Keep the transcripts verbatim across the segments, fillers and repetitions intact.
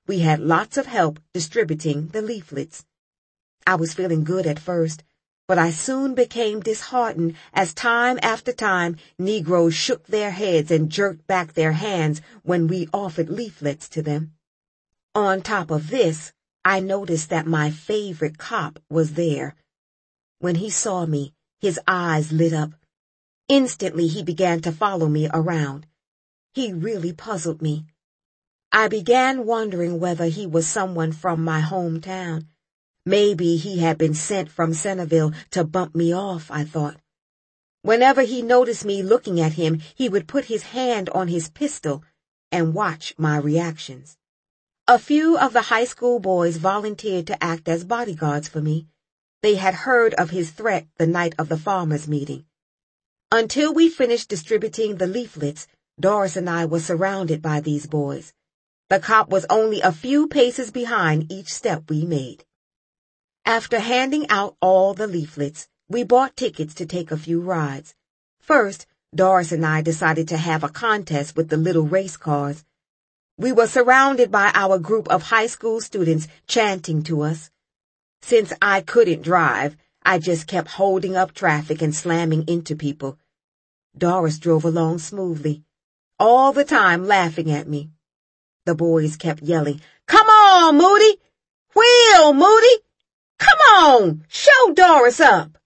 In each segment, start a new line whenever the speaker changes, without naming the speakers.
we had lots of help distributing the leaflets. I was feeling good at first, but I soon became disheartened as time after time Negroes shook their heads and jerked back their hands when we offered leaflets to them. On top of this, I noticed that my favorite cop was there. When he saw me, his eyes lit up. Instantly he began to follow me around. He really puzzled me. I began wondering whether he was someone from my hometown. Maybe he had been sent from Centerville to bump me off, I thought. Whenever he noticed me looking at him, he would put his hand on his pistol and watch my reactions. A few of the high school boys volunteered to act as bodyguards for me. They had heard of his threat the night of the farmers' meeting. Until we finished distributing the leaflets, Doris and I were surrounded by these boys. The cop was only a few paces behind each step we made. After handing out all the leaflets, we bought tickets to take a few rides. First, Doris and I decided to have a contest with the little race cars. We were surrounded by our group of high school students chanting to us. Since I couldn't drive, I just kept holding up traffic and slamming into people. Doris drove along smoothly, all the time laughing at me. The boys kept yelling, "Come on, Moody! Wheel, Moody! Come on, show Doris up!"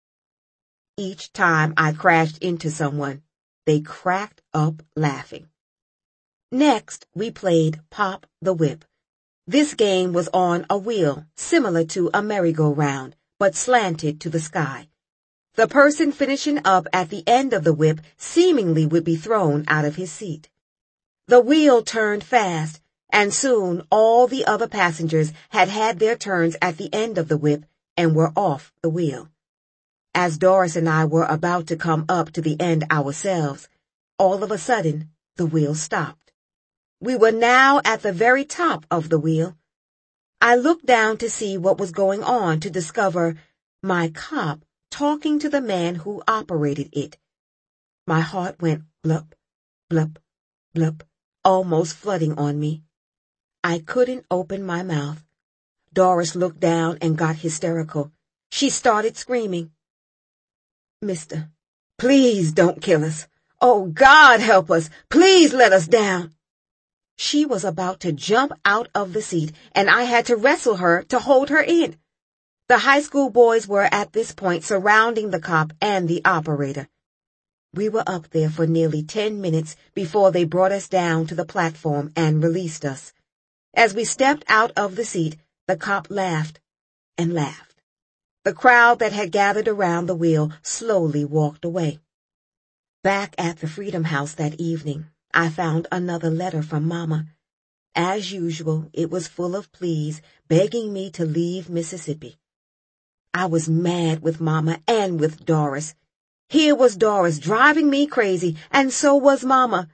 Each time I crashed into someone, they cracked up laughing. Next, we played Pop the Whip. This game was on a wheel, similar to a merry-go-round, but slanted to the sky. The person finishing up at the end of the whip seemingly would be thrown out of his seat. The wheel turned fast, and soon all the other passengers had had their turns at the end of the whip and were off the wheel. As Doris and I were about to come up to the end ourselves, all of a sudden, the wheel stopped. We were now at the very top of the wheel. I looked down to see what was going on to discover my cop talking to the man who operated it. My heart went blup, blup, blup, almost flooding on me. I couldn't open my mouth. Doris looked down and got hysterical. She started screaming, "Mister, please don't kill us. Oh, God help us. Please let us down." She was about to jump out of the seat, and I had to wrestle her to hold her in. The high school boys were at this point surrounding the cop and the operator. We were up there for nearly ten minutes before they brought us down to the platform and released us. As we stepped out of the seat, the cop laughed and laughed. The crowd that had gathered around the wheel slowly walked away. Back at the Freedom House that evening, I found another letter from Mama. As usual, it was full of pleas, begging me to leave Mississippi. I was mad with Mama and with Doris. Here was Doris driving me crazy, and so was Mama.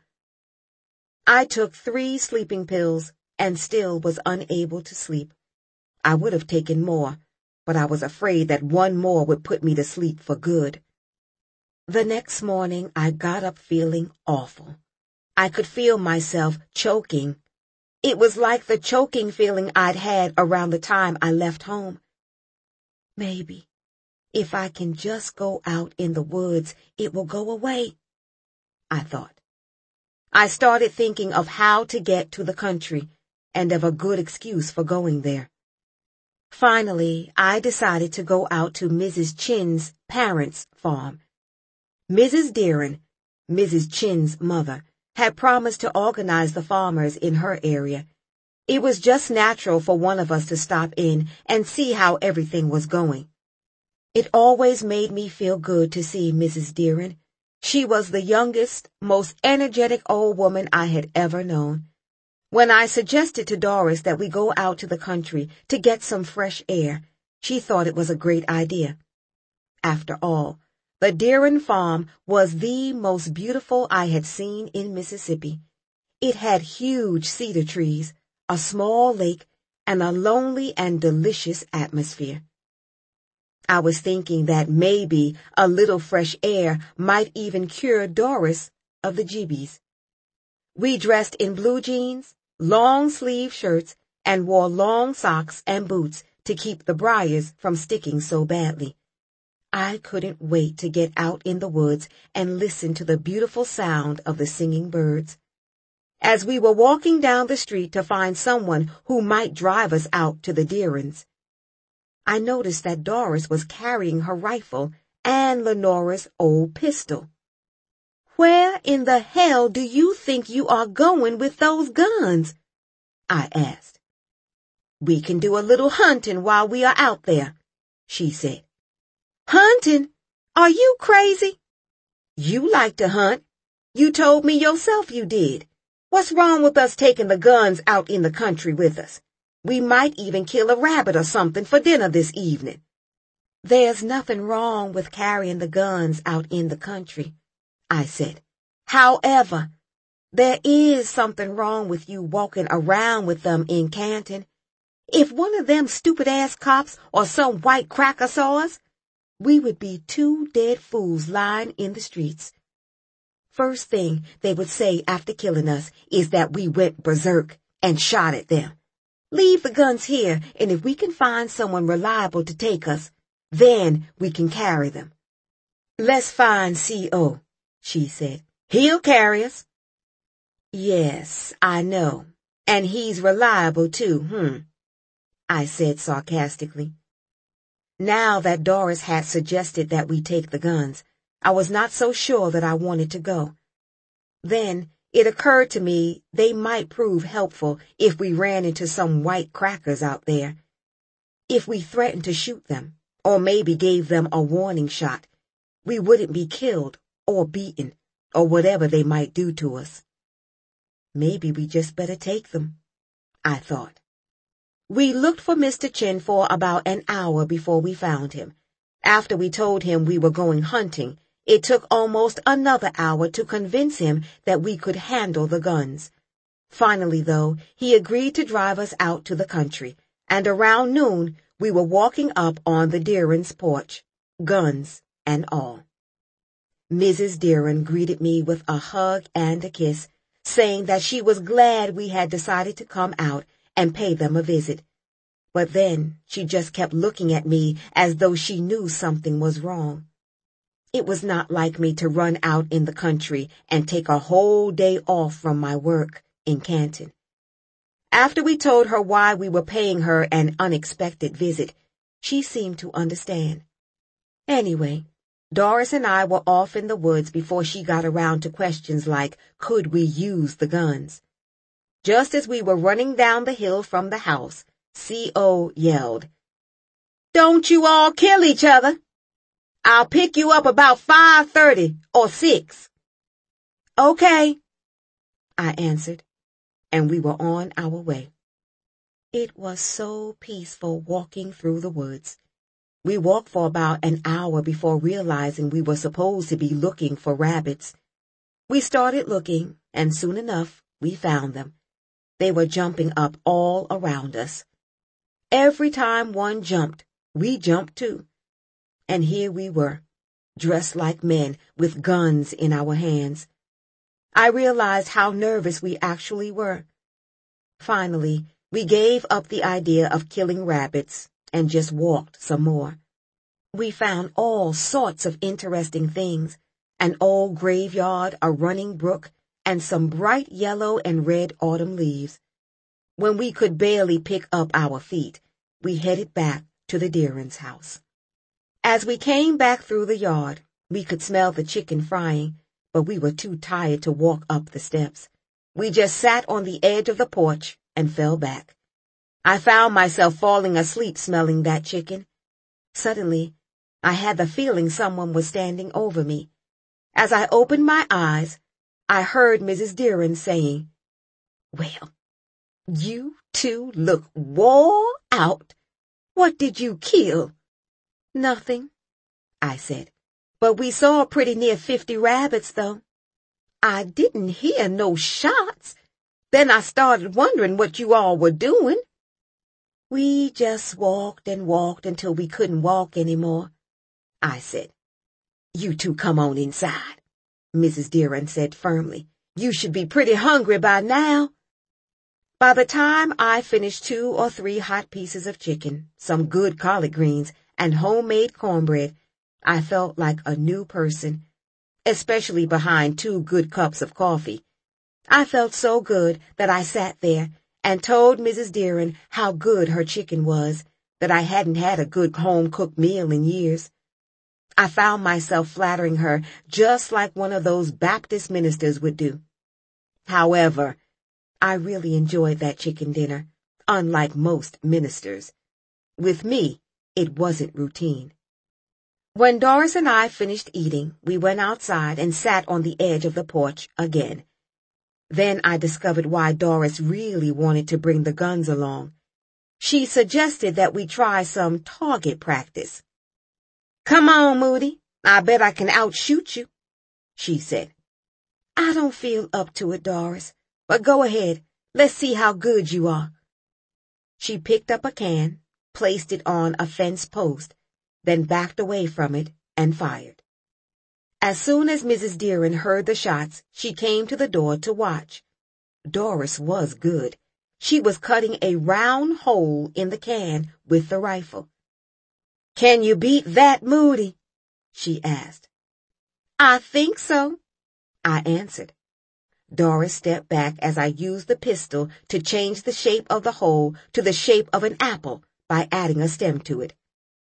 I took three sleeping pills and still was unable to sleep. I would have taken more, but I was afraid that one more would put me to sleep for good. The next morning, I got up feeling awful. I could feel myself choking. It was like the choking feeling I'd had around the time I left home. Maybe, if I can just go out in the woods, it will go away, I thought. I started thinking of how to get to the country and of a good excuse for going there. Finally, I decided to go out to Missus Chin's parents' farm. Missus Deeren, Missus Chin's mother, had promised to organize the farmers in her area. It was just natural for one of us to stop in and see how everything was going. It always made me feel good to see Missus Deeren. She was the youngest, most energetic old woman I had ever known. When I suggested to Doris that we go out to the country to get some fresh air, she thought it was a great idea. After all, the Deeren farm was the most beautiful I had seen in Mississippi. It had huge cedar trees, a small lake, and a lonely and delicious atmosphere. I was thinking that maybe a little fresh air might even cure Doris of the jibbies. We dressed in blue jeans, long-sleeve shirts and wore long socks and boots to keep the briars from sticking so badly. I couldn't wait to get out in the woods and listen to the beautiful sound of the singing birds. As we were walking down the street to find someone who might drive us out to the Deerens, I noticed that Doris was carrying her rifle and Lenora's old pistol. "Where in the hell do you think you are going with those guns?" I asked. "We can do a little hunting while we are out there," she said. "Hunting? Are you crazy? You like to hunt. You told me yourself you did. What's wrong with us taking the guns out in the country with us? We might even kill a rabbit or something for dinner this evening." "There's nothing wrong with carrying the guns out in the country," I said. "However, there is something wrong with you walking around with them in Canton. If one of them stupid-ass cops or some white cracker saw us, we would be two dead fools lying in the streets. First thing they would say after killing us is that we went berserk and shot at them. Leave the guns here, and if we can find someone reliable to take us, then we can carry them." "Let's find C O, she said. "He'll carry us." "Yes, I know. And he's reliable too, hmm?" I said sarcastically. Now that Doris had suggested that we take the guns, I was not so sure that I wanted to go. Then it occurred to me they might prove helpful if we ran into some white crackers out there. If we threatened to shoot them, or maybe gave them a warning shot, we wouldn't be killed or beaten or whatever they might do to us. Maybe we just better take them, I thought. We looked for Mister Chin for about an hour before we found him. After we told him we were going hunting, it took almost another hour to convince him that we could handle the guns. Finally, though, he agreed to drive us out to the country, and around noon we were walking up on the Deeren's porch, guns and all. Missus Deeren greeted me with a hug and a kiss, saying that she was glad we had decided to come out and pay them a visit. But then she just kept looking at me as though she knew something was wrong. It was not like me to run out in the country and take a whole day off from my work in Canton. After we told her why we were paying her an unexpected visit, she seemed to understand. Anyway, Doris and I were off in the woods before she got around to questions like, could we use the guns? Just as we were running down the hill from the house, C O yelled, "Don't you all kill each other! I'll pick you up about five thirty or six." "Okay," I answered, and we were on our way. It was so peaceful walking through the woods. We walked for about an hour before realizing we were supposed to be looking for rabbits. We started looking, and soon enough, we found them. They were jumping up all around us. Every time one jumped, we jumped too. And here we were, dressed like men with guns in our hands. I realized how nervous we actually were. Finally, we gave up the idea of killing rabbits and just walked some more. We found all sorts of interesting things, an old graveyard, a running brook, and some bright yellow and red autumn leaves. When we could barely pick up our feet, we headed back to the Deeren's house. As we came back through the yard, we could smell the chicken frying, but we were too tired to walk up the steps. We just sat on the edge of the porch and fell back. I found myself falling asleep smelling that chicken. Suddenly, I had the feeling someone was standing over me. As I opened my eyes, I heard Missus Deeren saying, "Well, you two look wore out. What did you kill?" "Nothing," I said, "but we saw pretty near fifty rabbits, though." "I didn't hear no shots. Then I started wondering what you all were doing." "We just walked and walked until we couldn't walk anymore," I said. "You two come on inside," Missus Deeren said firmly. "You should be pretty hungry by now." By the time I finished two or three hot pieces of chicken, some good collard greens, and homemade cornbread, I felt like a new person, especially behind two good cups of coffee. I felt so good that I sat there and told Missus Deeren how good her chicken was, that I hadn't had a good home-cooked meal in years. I found myself flattering her just like one of those Baptist ministers would do. However, I really enjoyed that chicken dinner, unlike most ministers. With me, it wasn't routine. When Doris and I finished eating, we went outside and sat on the edge of the porch again. Then I discovered why Doris really wanted to bring the guns along. She suggested that we try some target practice. "Come on, Moody. I bet I can outshoot you," she said. "I don't feel up to it, Doris, but go ahead. Let's see how good you are." She picked up a can, placed it on a fence post, then backed away from it and fired. As soon as Missus Deeren heard the shots, she came to the door to watch. Doris was good. She was cutting a round hole in the can with the rifle. "Can you beat that, Moody?" she asked. "I think so," I answered. Doris stepped back as I used the pistol to change the shape of the hole to the shape of an apple by adding a stem to it.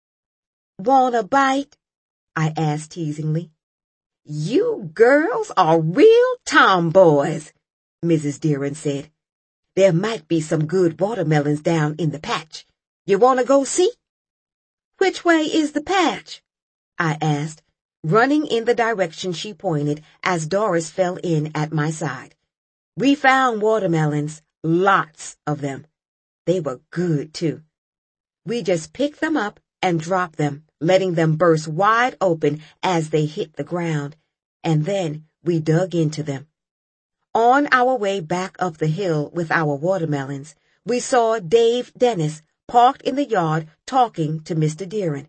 "Want a bite?" I asked teasingly. "You girls are real tomboys," Missus Deeren said. "There might be some good watermelons down in the patch. You want to go see?" "Which way is the patch?" I asked, running in the direction she pointed as Doris fell in at my side. We found watermelons, lots of them. They were good, too. We just picked them up and dropped them, letting them burst wide open as they hit the ground, and then we dug into them. On our way back up the hill with our watermelons, we saw Dave Dennis parked in the yard talking to Mister Deeren.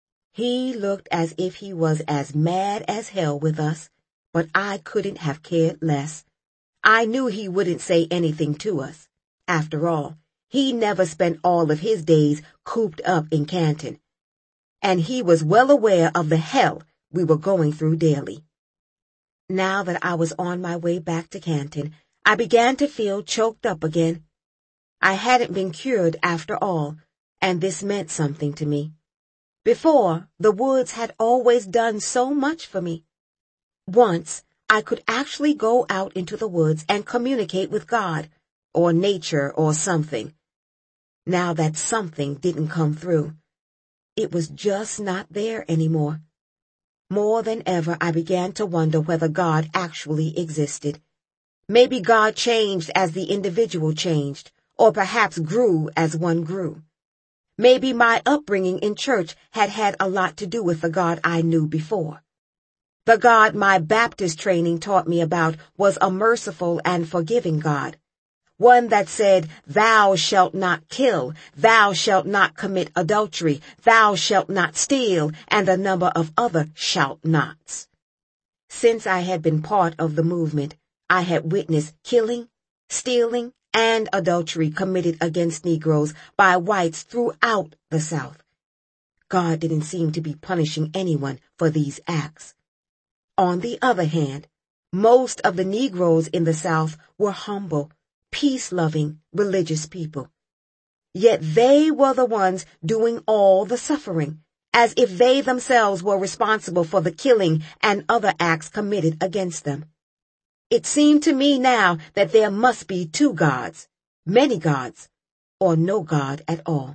He looked as if he was as mad as hell with us, but I couldn't have cared less. I knew he wouldn't say anything to us. After all, he never spent all of his days cooped up in Canton, and he was well aware of the hell we were going through daily. Now that I was on my way back to Canton, I began to feel choked up again. I hadn't been cured after all, and this meant something to me. Before, the woods had always done so much for me. Once, I could actually go out into the woods and communicate with God, or nature, or something. Now that something didn't come through. It was just not there anymore. More than ever, I began to wonder whether God actually existed. Maybe God changed as the individual changed, or perhaps grew as one grew. Maybe my upbringing in church had had a lot to do with the God I knew before. The God my Baptist training taught me about was a merciful and forgiving God, one that said, "Thou shalt not kill, thou shalt not commit adultery, thou shalt not steal," and a number of other shalt nots. Since I had been part of the movement, I had witnessed killing, stealing, and adultery committed against Negroes by whites throughout the South. God didn't seem to be punishing anyone for these acts. On the other hand, most of the Negroes in the South were humble, peace-loving, religious people. Yet they were the ones doing all the suffering, as if they themselves were responsible for the killing and other acts committed against them. It seemed to me now that there must be two gods, many gods, or no God at all.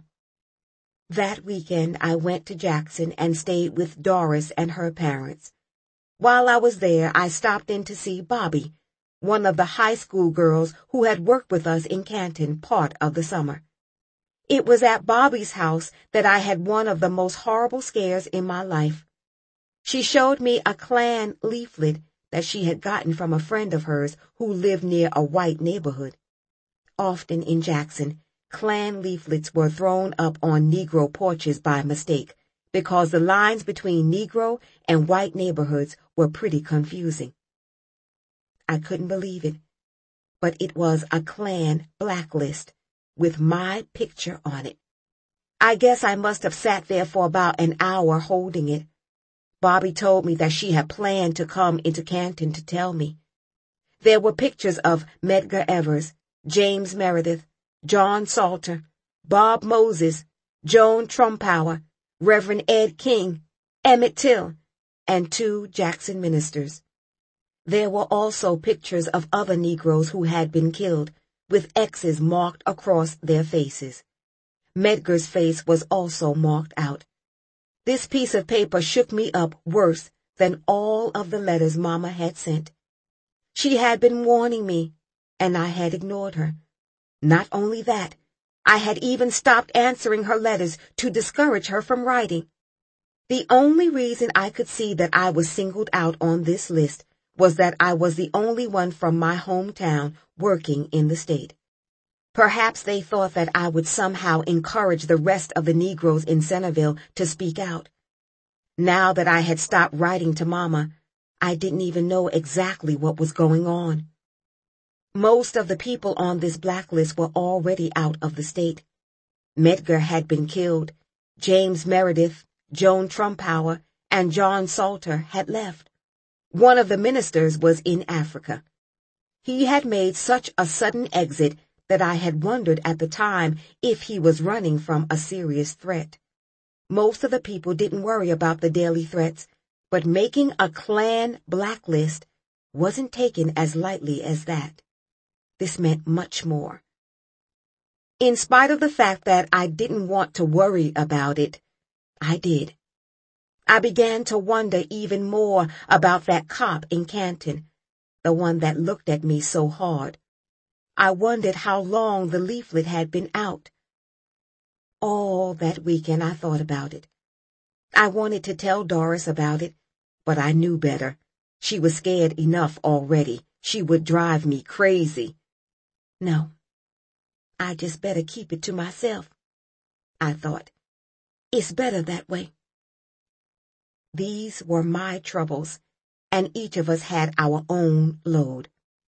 That weekend I went to Jackson and stayed with Doris and her parents. While I was there, I stopped in to see Bobby, one of the high school girls who had worked with us in Canton part of the summer. It was at Bobby's house that I had one of the most horrible scares in my life. She showed me a Klan leaflet that she had gotten from a friend of hers who lived near a white neighborhood. Often in Jackson, Klan leaflets were thrown up on Negro porches by mistake, because the lines between Negro and white neighborhoods were pretty confusing. I couldn't believe it, but it was a Klan blacklist with my picture on it. I guess I must have sat there for about an hour holding it. Bobby told me that she had planned to come into Canton to tell me. There were pictures of Medgar Evers, James Meredith, John Salter, Bob Moses, Joan Trumpower, Reverend Ed King, Emmett Till, and two Jackson ministers. There were also pictures of other Negroes who had been killed, with X's marked across their faces. Medgar's face was also marked out. This piece of paper shook me up worse than all of the letters Mama had sent. She had been warning me, and I had ignored her. Not only that, I had even stopped answering her letters to discourage her from writing. The only reason I could see that I was singled out on this list was that I was the only one from my hometown working in the state. Perhaps they thought that I would somehow encourage the rest of the Negroes in Centerville to speak out. Now that I had stopped writing to Mama, I didn't even know exactly what was going on. Most of the people on this blacklist were already out of the state. Medgar had been killed. James Meredith, Joan Trumpower, and John Salter had left. One of the ministers was in Africa. He had made such a sudden exit that I had wondered at the time if he was running from a serious threat. Most of the people didn't worry about the daily threats, but making a Klan blacklist wasn't taken as lightly as that. This meant much more. In spite of the fact that I didn't want to worry about it, I did. I began to wonder even more about that cop in Canton, the one that looked at me so hard. I wondered how long the leaflet had been out. All that weekend I thought about it. I wanted to tell Doris about it, but I knew better. She was scared enough already. She would drive me crazy. No, I just better keep it to myself, I thought. It's better that way. These were my troubles, and each of us had our own load.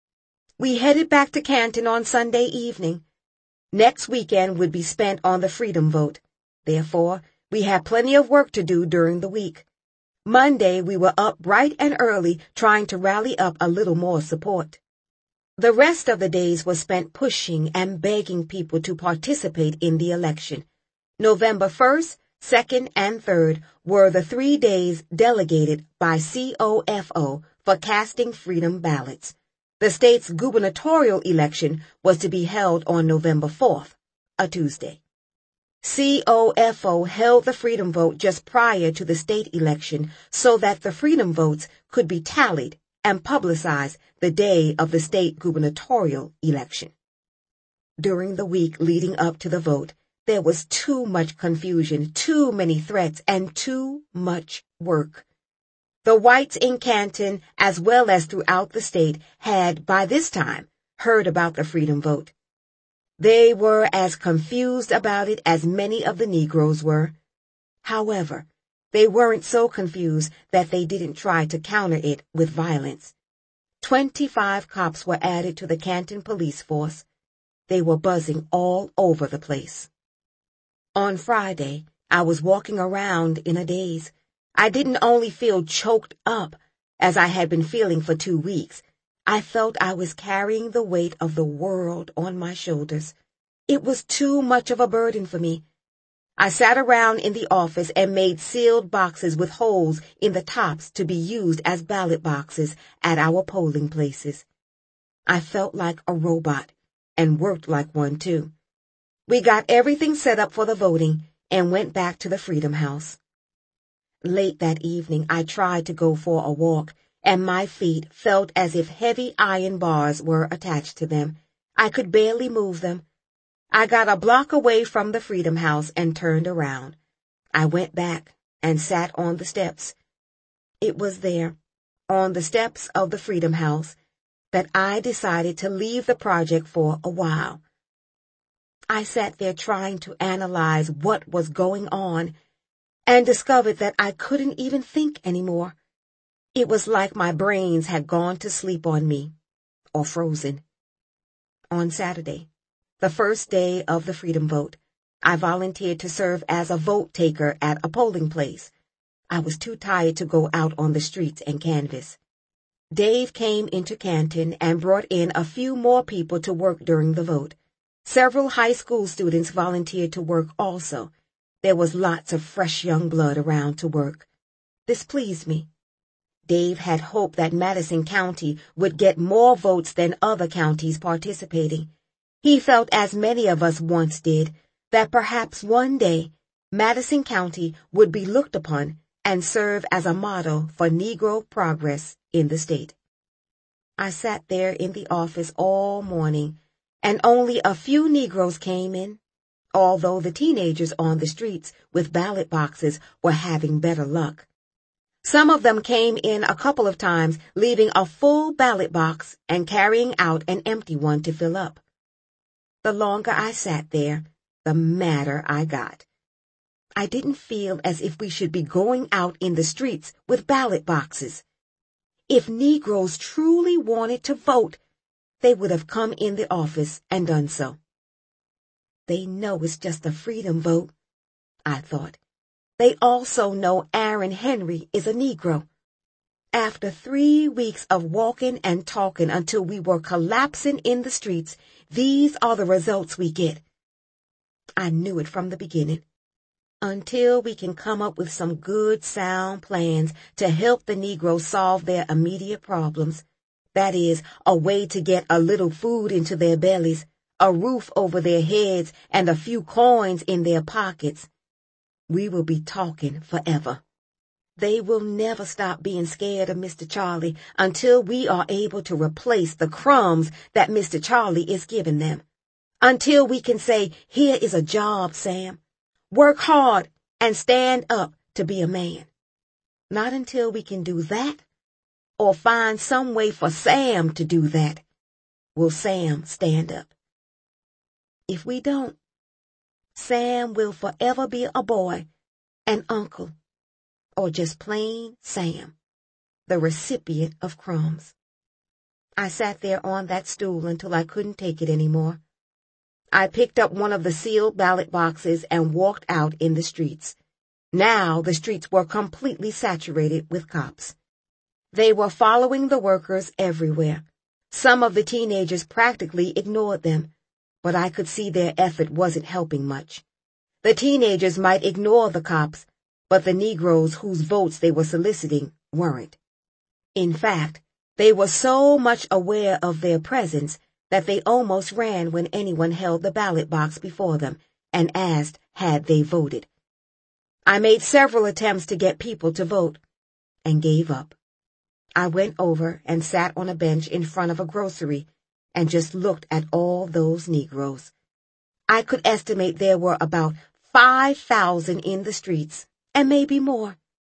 We headed back to Canton on Sunday evening. Next weekend would be spent on the Freedom Vote. Therefore, we had plenty of work to do during the week. Monday, we were up bright and early trying to rally up a little more support. The rest of the days was spent pushing and begging people to participate in the election. November first, second, and third were the three days delegated by C O F O for casting freedom ballots. The state's gubernatorial election was to be held on November fourth, a Tuesday. C O F O held the Freedom Vote just prior to the state election so that the Freedom Votes could be tallied and publicized the day of the state gubernatorial election. During the week leading up to the vote, there was too much confusion, too many threats, and too much work. The whites in Canton, as well as throughout the state, had, by this time, heard about the Freedom Vote. They were as confused about it as many of the Negroes were. However, they weren't so confused that they didn't try to counter it with violence. Twenty-five cops were added to the Canton police force. They were buzzing all over the place. On Friday, I was walking around in a daze. I didn't only feel choked up, as I had been feeling for two weeks. I felt I was carrying the weight of the world on my shoulders. It was too much of a burden for me. I sat around in the office and made sealed boxes with holes in the tops to be used as ballot boxes at our polling places. I felt like a robot, and worked like one too. We got everything set up for the voting and went back to the Freedom House. Late that evening, I tried to go for a walk, and my feet felt as if heavy iron bars were attached to them. I could barely move them. I got a block away from the Freedom House and turned around. I went back and sat on the steps. It was there, on the steps of the Freedom House, that I decided to leave the project for a while. I sat there trying to analyze what was going on, and discovered that I couldn't even think anymore. It was like my brains had gone to sleep on me, or frozen. On Saturday, the first day of the Freedom Vote, I volunteered to serve as a vote taker at a polling place. I was too tired to go out on the streets and canvass. Dave came into Canton and brought in a few more people to work during the vote. Several high school students volunteered to work also. There was lots of fresh young blood around to work. This pleased me. Dave had hoped that Madison County would get more votes than other counties participating. He felt, as many of us once did, that perhaps one day Madison County would be looked upon and serve as a model for Negro progress in the state. I sat there in the office all morning, and only a few Negroes came in, although the teenagers on the streets with ballot boxes were having better luck. Some of them came in a couple of times, leaving a full ballot box and carrying out an empty one to fill up. The longer I sat there, the madder I got. I didn't feel as if we should be going out in the streets with ballot boxes. If Negroes truly wanted to vote, they would have come in the office and done so. They know it's just a freedom vote, I thought. They also know Aaron Henry is a Negro. After three weeks of walking and talking until we were collapsing in the streets, these are the results we get. I knew it from the beginning. Until we can come up with some good, sound plans to help the Negroes solve their immediate problems, that is, a way to get a little food into their bellies, a roof over their heads, and a few coins in their pockets, we will be talking forever. They will never stop being scared of Mister Charlie until we are able to replace the crumbs that Mister Charlie is giving them. Until we can say, here is a job, Sam. Work hard and stand up to be a man. Not until we can do that, or find some way for Sam to do that, will Sam stand up. If we don't, Sam will forever be a boy, an uncle, or just plain Sam, the recipient of crumbs. I sat there on that stool until I couldn't take it anymore. I picked up one of the sealed ballot boxes and walked out in the streets. Now the streets were completely saturated with cops. They were following the workers everywhere. Some of the teenagers practically ignored them, but I could see their effort wasn't helping much. The teenagers might ignore the cops, but the Negroes whose votes they were soliciting weren't. In fact, they were so much aware of their presence that they almost ran when anyone held the ballot box before them and asked had they voted. I made several attempts to get people to vote and gave up. I went over and sat on a bench in front of a grocery and just looked at all those Negroes. I could estimate there were about five thousand in the streets, and maybe more.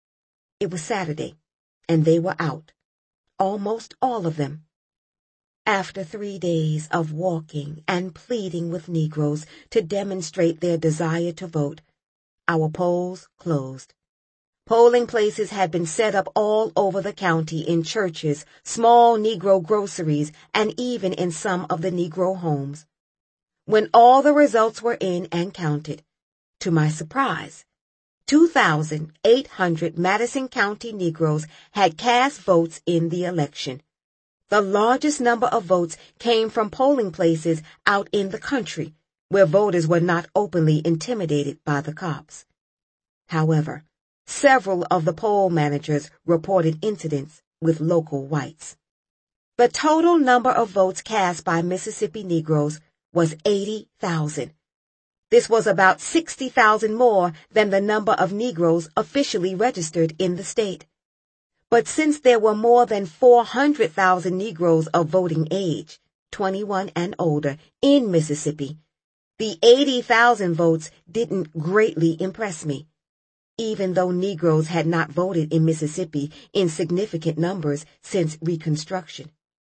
It was Saturday, and they were out, almost all of them. After three days of walking and pleading with Negroes to demonstrate their desire to vote, our polls closed. Polling places had been set up all over the county in churches, small Negro groceries, and even in some of the Negro homes. When all the results were in and counted, to my surprise, two thousand eight hundred Madison County Negroes had cast votes in the election. The largest number of votes came from polling places out in the country, where voters were not openly intimidated by the cops. However, several of the poll managers reported incidents with local whites. The total number of votes cast by Mississippi Negroes was eighty thousand. This was about sixty thousand more than the number of Negroes officially registered in the state. But since there were more than four hundred thousand Negroes of voting age, twenty-one and older, in Mississippi, the eighty thousand votes didn't greatly impress me, even though Negroes had not voted in Mississippi in significant numbers since Reconstruction.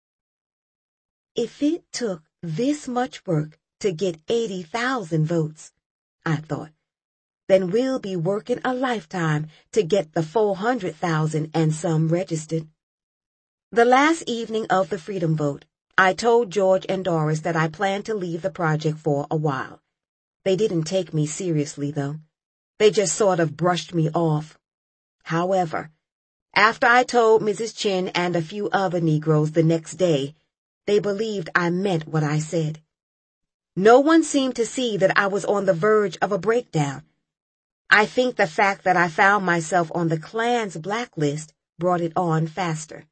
If it took this much work to get eighty thousand votes, I thought, then we'll be working a lifetime to get the four hundred thousand and some registered. The last evening of the Freedom Vote, I told George and Doris that I planned to leave the project for a while. They didn't take me seriously, though. They just sort of brushed me off. However, after I told Missus Chin and a few other Negroes the next day, they believed I meant what I said. No one seemed to see that I was on the verge of a breakdown. I think the fact that I found myself on the Klan's blacklist brought it on faster.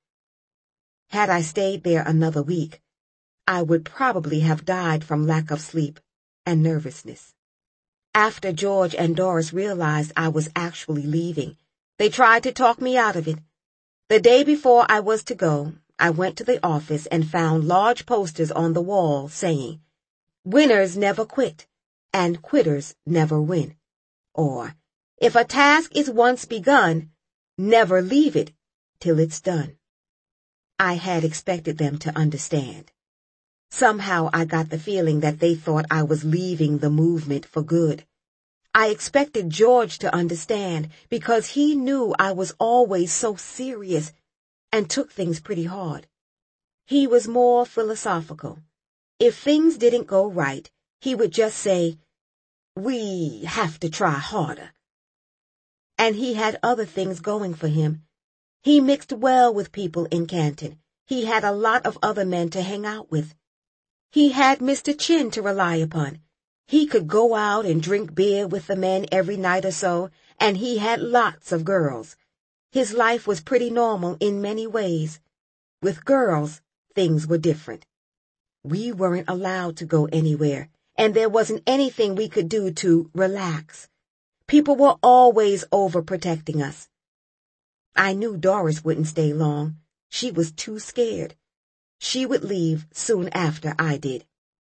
Had I stayed there another week, I would probably have died from lack of sleep and nervousness. After George and Doris realized I was actually leaving, they tried to talk me out of it. The day before I was to go, I went to the office and found large posters on the wall saying, "Winners never quit, and quitters never win." Or, "If a task is once begun, never leave it till it's done." I had expected them to understand. Somehow I got the feeling that they thought I was leaving the movement for good. I expected George to understand because he knew I was always so serious and took things pretty hard. He was more philosophical. If things didn't go right, he would just say, "We have to try harder." And he had other things going for him. He mixed well with people in Canton. He had a lot of other men to hang out with. He had Mister Chin to rely upon. He could go out and drink beer with the men every night or so, and he had lots of girls. His life was pretty normal in many ways. With girls, things were different. We weren't allowed to go anywhere, and there wasn't anything we could do to relax. People were always overprotecting us. I knew Doris wouldn't stay long. She was too scared. She would leave soon after I did.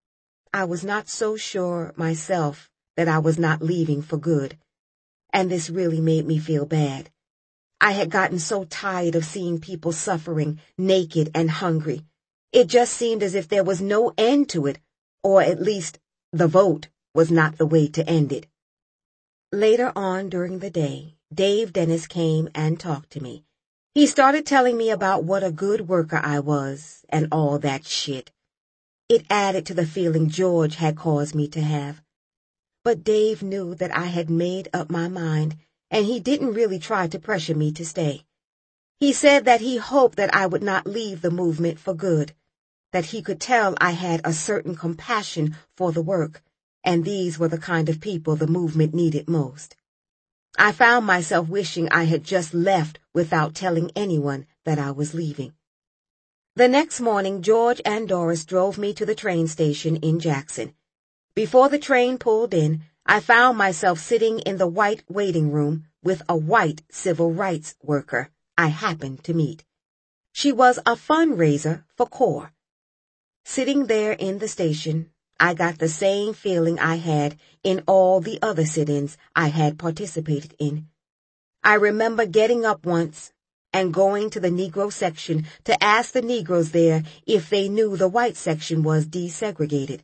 I was not so sure myself that I was not leaving for good, and this really made me feel bad. I had gotten so tired of seeing people suffering, naked and hungry. It just seemed as if there was no end to it, or at least the vote was not the way to end it. Later on during the day, Dave Dennis came and talked to me. He started telling me about what a good worker I was and all that shit. It added to the feeling George had caused me to have. But Dave knew that I had made up my mind, and he didn't really try to pressure me to stay. He said that he hoped that I would not leave the movement for good, that he could tell I had a certain compassion for the work, and these were the kind of people the movement needed most. I found myself wishing I had just left without telling anyone that I was leaving. The next morning, George and Doris drove me to the train station in Jackson. Before the train pulled in, I found myself sitting in the white waiting room with a white civil rights worker I happened to meet. She was a fundraiser for CORE. Sitting there in the station, I got the same feeling I had in all the other sit-ins I had participated in. I remember getting up once and going to the Negro section to ask the Negroes there if they knew the white section was desegregated.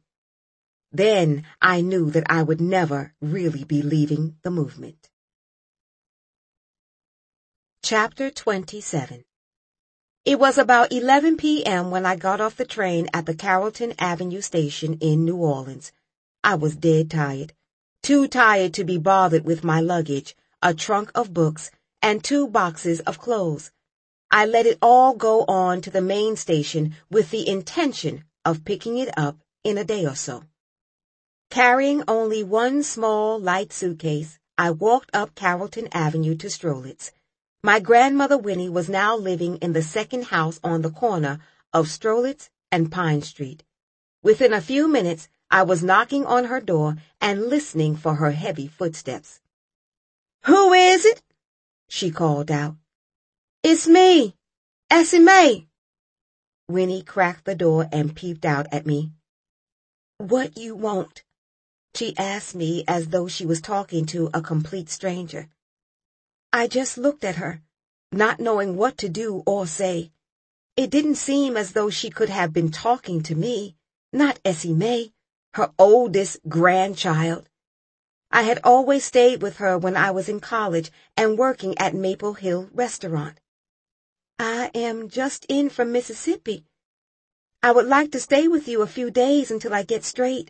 Then I knew that I would never really be leaving the movement. Chapter twenty-seven. It was about eleven p.m. when I got off the train at the Carrollton Avenue station in New Orleans. I was dead tired, too tired to be bothered with my luggage, a trunk of books, and two boxes of clothes. I let it all go on to the main station with the intention of picking it up in a day or so. Carrying only one small, light suitcase, I walked up Carrollton Avenue to Strolitz. My grandmother Winnie was now living in the second house on the corner of Strolitz and Pine Street. Within a few minutes, I was knocking on her door and listening for her heavy footsteps. "Who is it?" she called out. "It's me, Essie Mae." Winnie cracked the door and peeped out at me. "What you want?" she asked me as though she was talking to a complete stranger. I just looked at her, not knowing what to do or say. It didn't seem as though she could have been talking to me, not Essie Mae, her oldest grandchild. I had always stayed with her when I was in college and working at Maple Hill Restaurant. "I am just in from Mississippi." I would like to stay with you a few days until I get straight.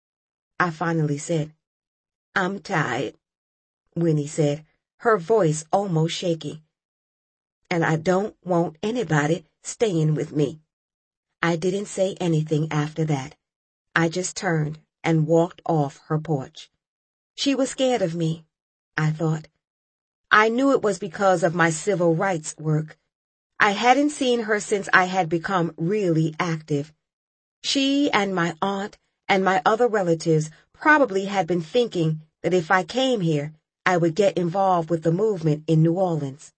I finally said, I'm tired, Winnie said, her voice almost shaky. And I don't want anybody staying with me. I didn't say anything after that. I just turned and walked off her porch. She was scared of me, I thought. I knew it was because of my civil rights work. I hadn't seen her since I had become really active. She and my aunt and my other relatives probably had been thinking that if I came here, I would get involved with the movement in New Orleans.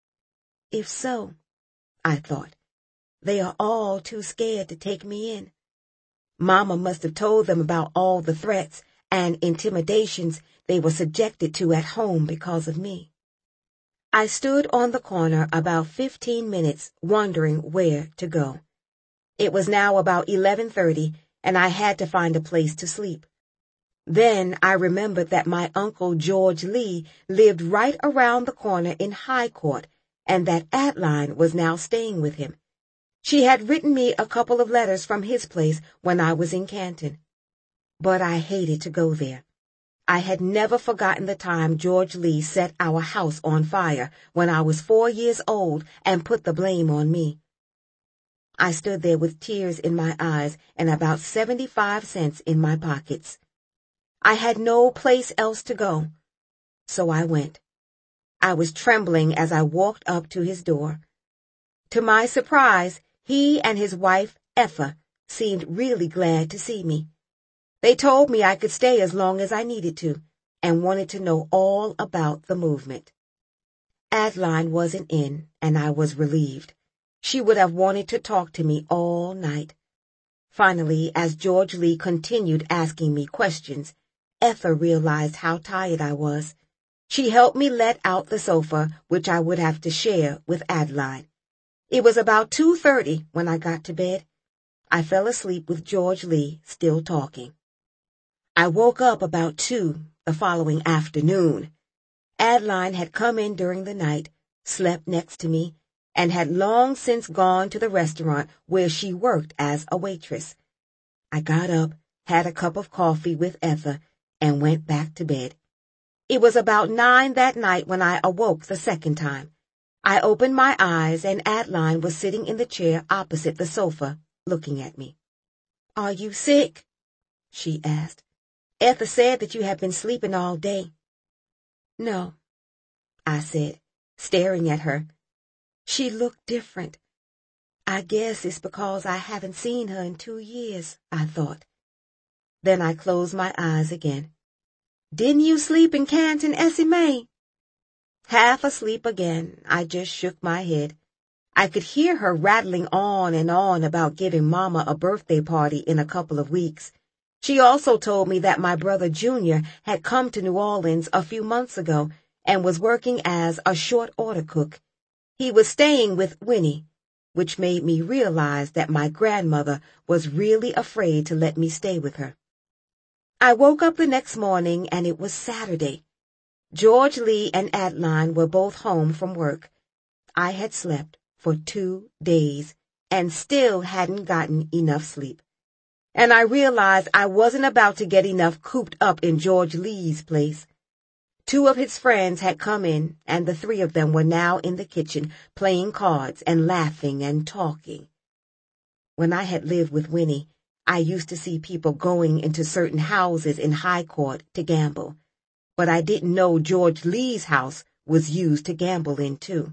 If so, I thought, they are all too scared to take me in. Mama must have told them about all the threats and intimidations they were subjected to at home because of me. I stood on the corner about fifteen minutes wondering where to go. It was now about eleven thirty, and I had to find a place to sleep. Then I remembered that my Uncle George Lee lived right around the corner in High Court, and that Adeline was now staying with him. She had written me a couple of letters from his place when I was in Canton. But I hated to go there. I had never forgotten the time George Lee set our house on fire when I was four years old and put the blame on me. I stood there with tears in my eyes and about seventy-five cents in my pockets. I had no place else to go, so I went. I was trembling as I walked up to his door. To my surprise, he and his wife, Etha, seemed really glad to see me. They told me I could stay as long as I needed to, and wanted to know all about the movement. Adeline wasn't in, and I was relieved. She would have wanted to talk to me all night. Finally, as George Lee continued asking me questions, Etha realized how tired I was. She helped me let out the sofa, which I would have to share with Adeline. It was about two thirty when I got to bed. I fell asleep with George Lee still talking. I woke up about two the following afternoon. Adeline had come in during the night, slept next to me, and had long since gone to the restaurant where she worked as a waitress. I got up, had a cup of coffee with Etha, and went back to bed. It was about nine that night when I awoke the second time. I opened my eyes, and Adeline was sitting in the chair opposite the sofa, looking at me. "Are you sick?" she asked. "Etha said that you have been sleeping all day." "No," I said, staring at her. She looked different. I guess it's because I haven't seen her in two years, I thought. Then I closed my eyes again. "Didn't you sleep in Canton, Essie Mae?" Half asleep again, I just shook my head. I could hear her rattling on and on about giving Mama a birthday party in a couple of weeks. She also told me that my brother Junior had come to New Orleans a few months ago and was working as a short order cook. He was staying with Winnie, which made me realize that my grandmother was really afraid to let me stay with her. I woke up the next morning and it was Saturday. George Lee and Adeline were both home from work. I had slept for two days and still hadn't gotten enough sleep. And I realized I wasn't about to get enough cooped up in George Lee's place. Two of his friends had come in, and the three of them were now in the kitchen playing cards and laughing and talking. When I had lived with Winnie, I used to see people going into certain houses in High Court to gamble, but I didn't know George Lee's house was used to gamble in, too.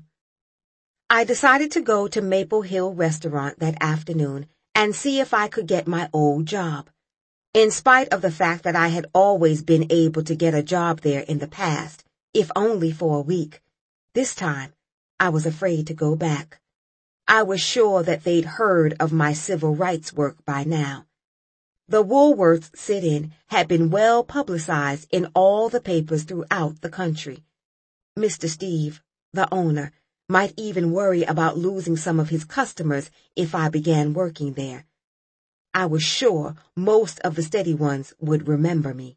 I decided to go to Maple Hill Restaurant that afternoon and see if I could get my old job. In spite of the fact that I had always been able to get a job there in the past, if only for a week, this time I was afraid to go back. I was sure that they'd heard of my civil rights work by now. The Woolworths sit-in had been well publicized in all the papers throughout the country. Mister Steve, the owner, might even worry about losing some of his customers if I began working there. I was sure most of the steady ones would remember me.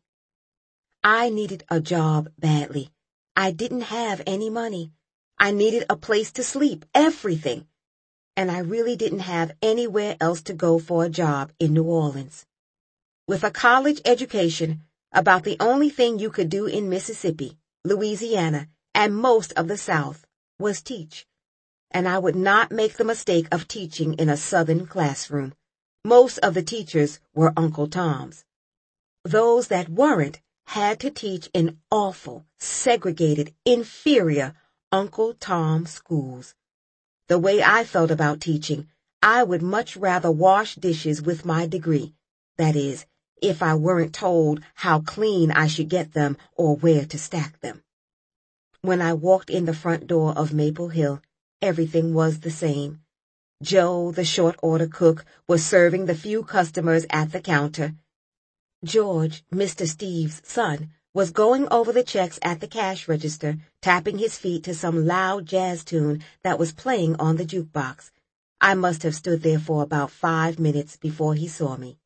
I needed a job badly. I didn't have any money. I needed a place to sleep, everything. and I really didn't have anywhere else to go for a job in New Orleans. With a college education, about the only thing you could do in Mississippi, Louisiana, and most of the South was teach. And I would not make the mistake of teaching in a Southern classroom. Most of the teachers were Uncle Tom's. Those that weren't had to teach in awful, segregated, inferior Uncle Tom schools. The way I felt about teaching, I would much rather wash dishes with my degree. That is, if I weren't told how clean I should get them or where to stack them. When I walked in the front door of Maple Hill, everything was the same. Joe, the short-order cook, was serving the few customers at the counter. George, Mister Steve's son, was going over the checks at the cash register, tapping his feet to some loud jazz tune that was playing on the jukebox. I must have stood there for about five minutes before he saw me.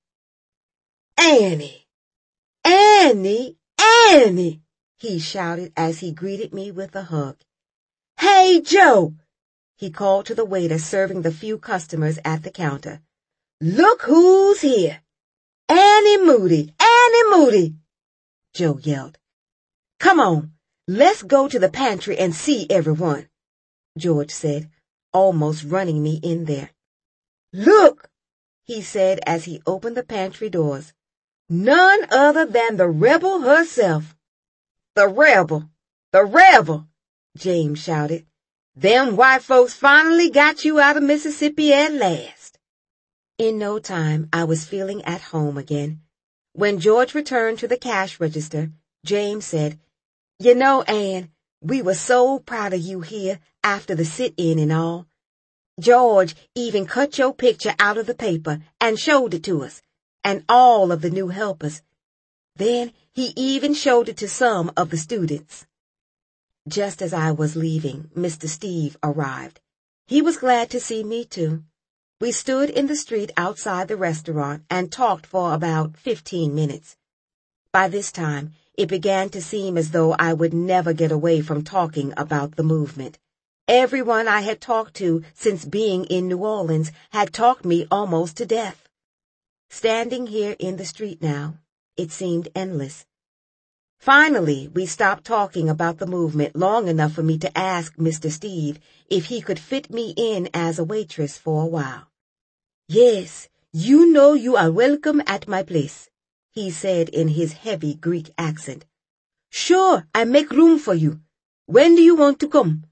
"Annie! Annie! Annie!" he shouted as he greeted me with a hug. "Hey, Joe!" he called to the waiter serving the few customers at the counter. "Look who's here! Annie Moody! Annie Moody!" Joe yelled. "Come on, let's go to the pantry and see everyone," George said, almost running me in there. "Look," he said as he opened the pantry doors. "None other than the rebel herself." "The rebel! The rebel!" James shouted. "Them white folks finally got you out of Mississippi at last." In no time, I was feeling at home again. When George returned to the cash register, James said, "You know, Anne, we were so proud of you here after the sit-in and all. George even cut your picture out of the paper and showed it to us, and all of the new helpers. Then he even showed it to some of the students." Just as I was leaving, Mister Steve arrived. He was glad to see me, too. We stood in the street outside the restaurant and talked for about fifteen minutes. By this time, it began to seem as though I would never get away from talking about the movement. Everyone I had talked to since being in New Orleans had talked me almost to death. Standing here in the street now, it seemed endless. Finally, we stopped talking about the movement long enough for me to ask Mister Steve if he could fit me in as a waitress for a while. "Yes, you know you are welcome at my place," he said in his heavy Greek accent. "Sure, I make room for you. When do you want to come?"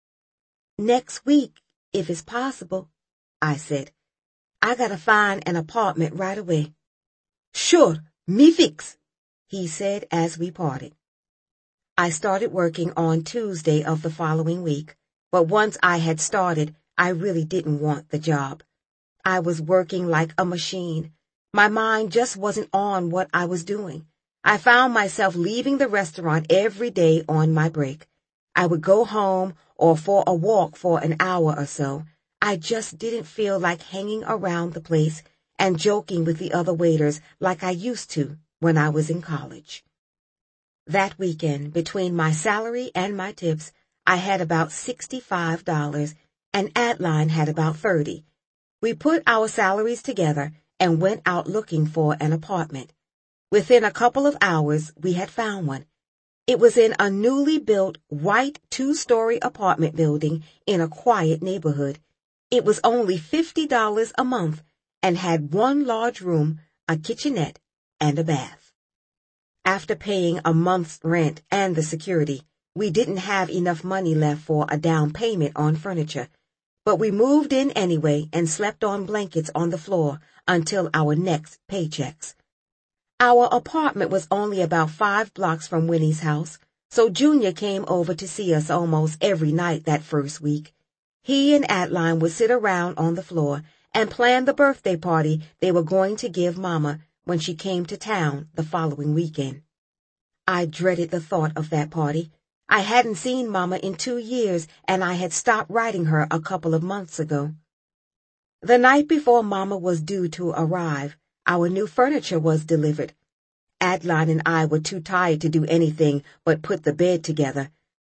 "Next week, if it's possible," I said. "I gotta find an apartment right away." "Sure, me fix," he said as we parted. I started working on Tuesday of the following week, but once I had started, I really didn't want the job. I was working like a machine. My mind just wasn't on what I was doing. I found myself leaving the restaurant every day on my break. I would go home or for a walk for an hour or so. I just didn't feel like hanging around the place and joking with the other waiters like I used to when I was in college. That weekend, between my salary and my tips, I had about sixty-five dollars, and Adeline had about thirty. We put our salaries together and went out looking for an apartment. Within a couple of hours, we had found one. It was in a newly built white two-story apartment building in a quiet neighborhood. It was only fifty dollars a month and had one large room, a kitchenette, and a bath. After paying a month's rent and the security, we didn't have enough money left for a down payment on furniture, but we moved in anyway and slept on blankets on the floor until our next paychecks. Our apartment was only about five blocks from Winnie's house, so Junior came over to see us almost every night that first week. He and Adeline would sit around on the floor and plan the birthday party they were going to give Mama when she came to town the following weekend. I dreaded the thought of that party. I hadn't seen Mama in two years, and I had stopped writing her a couple of months ago. The night before Mama was due to arrive, our new furniture was delivered. Adeline and I were too tired to do anything but put the bed together,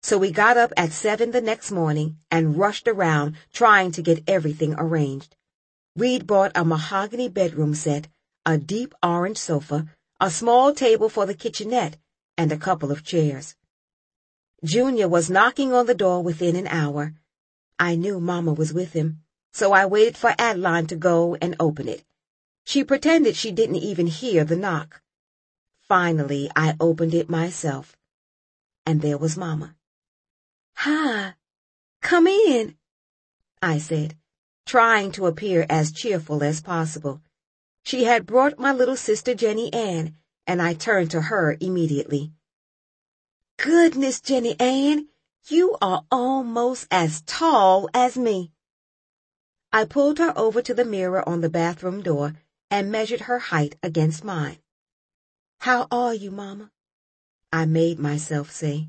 So we got up at seven the next morning and rushed around trying to get everything arranged. We'd bought a mahogany bedroom set, a deep orange sofa, a small table for the kitchenette, and a couple of chairs. Junior was knocking on the door within an hour. I knew Mama was with him, so I waited for Adeline to go and open it. She pretended she didn't even hear the knock. Finally, I opened it myself, and there was Mama. "Hi, come in," I said, trying to appear as cheerful as possible. She had brought my little sister Jenny Ann, and I turned to her immediately. "Goodness, Jenny Ann, you are almost as tall as me." I pulled her over to the mirror on the bathroom door and measured her height against mine. "How are you, Mama?" I made myself say.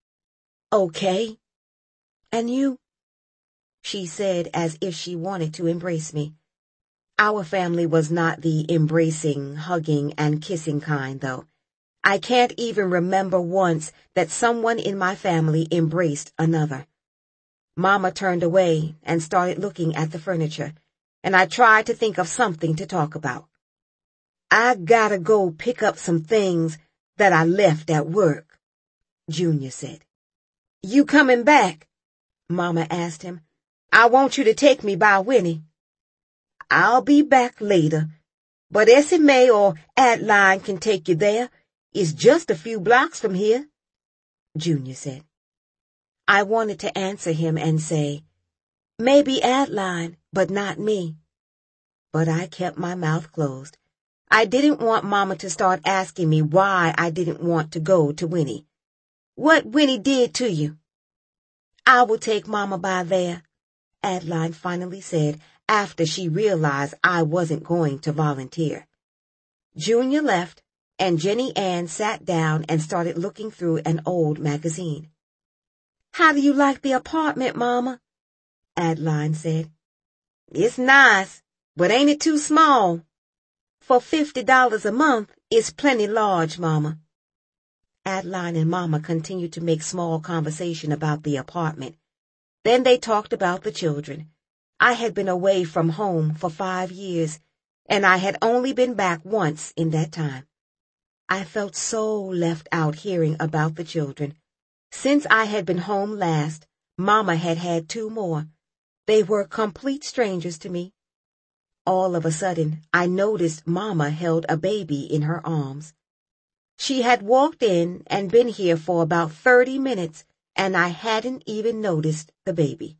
"Okay. And you?" she said as if she wanted to embrace me. Our family was not the embracing, hugging, and kissing kind, though. I can't even remember once that someone in my family embraced another. Mama turned away and started looking at the furniture, and I tried to think of something to talk about. "I gotta go pick up some things that I left at work," Junior said. "You coming back?" Mama asked him. "I want you to take me by Winnie." "I'll be back later, but Essie Mae or Adeline can take you there. It's just a few blocks from here," Junior said. I wanted to answer him and say, "Maybe Adeline, but not me." But I kept my mouth closed. I didn't want Mama to start asking me why I didn't want to go to Winnie. "What Winnie did to you?" "I will take Mama by there," Adeline finally said after she realized I wasn't going to volunteer. Junior left, and Jenny Ann sat down and started looking through an old magazine. "How do you like the apartment, Mama?" Adeline said. "It's nice, but ain't it too small?" "For fifty dollars a month, it's plenty large, Mama." Adeline and Mama continued to make small conversation about the apartment. Then they talked about the children. I had been away from home for five years, and I had only been back once in that time. I felt so left out hearing about the children. Since I had been home last, Mama had had two more. They were complete strangers to me. All of a sudden, I noticed Mama held a baby in her arms. She had walked in and been here for about thirty minutes, and I hadn't even noticed the baby.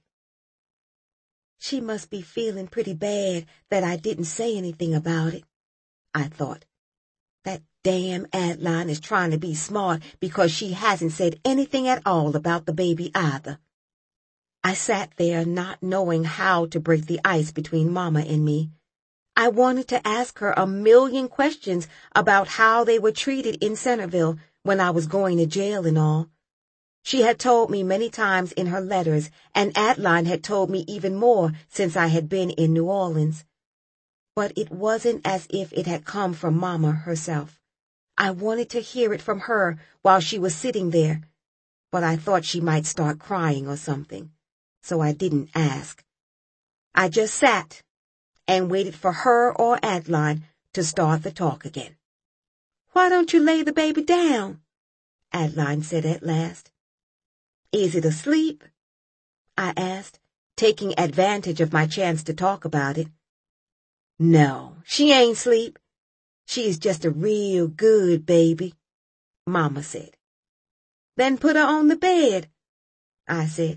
She must be feeling pretty bad that I didn't say anything about it, I thought. That damn Adeline is trying to be smart because she hasn't said anything at all about the baby either. I sat there not knowing how to break the ice between Mama and me. I wanted to ask her a million questions about how they were treated in Centerville when I was going to jail and all. She had told me many times in her letters, and Adeline had told me even more since I had been in New Orleans. But it wasn't as if it had come from Mama herself. I wanted to hear it from her while she was sitting there, but I thought she might start crying or something, so I didn't ask. I just sat and waited for her or Adeline to start the talk again. "Why don't you lay the baby down?" Adeline said at last. "Is it asleep?" I asked, taking advantage of my chance to talk about it. "No, she ain't asleep. She's just a real good baby," Mama said. "Then put her on the bed," I said.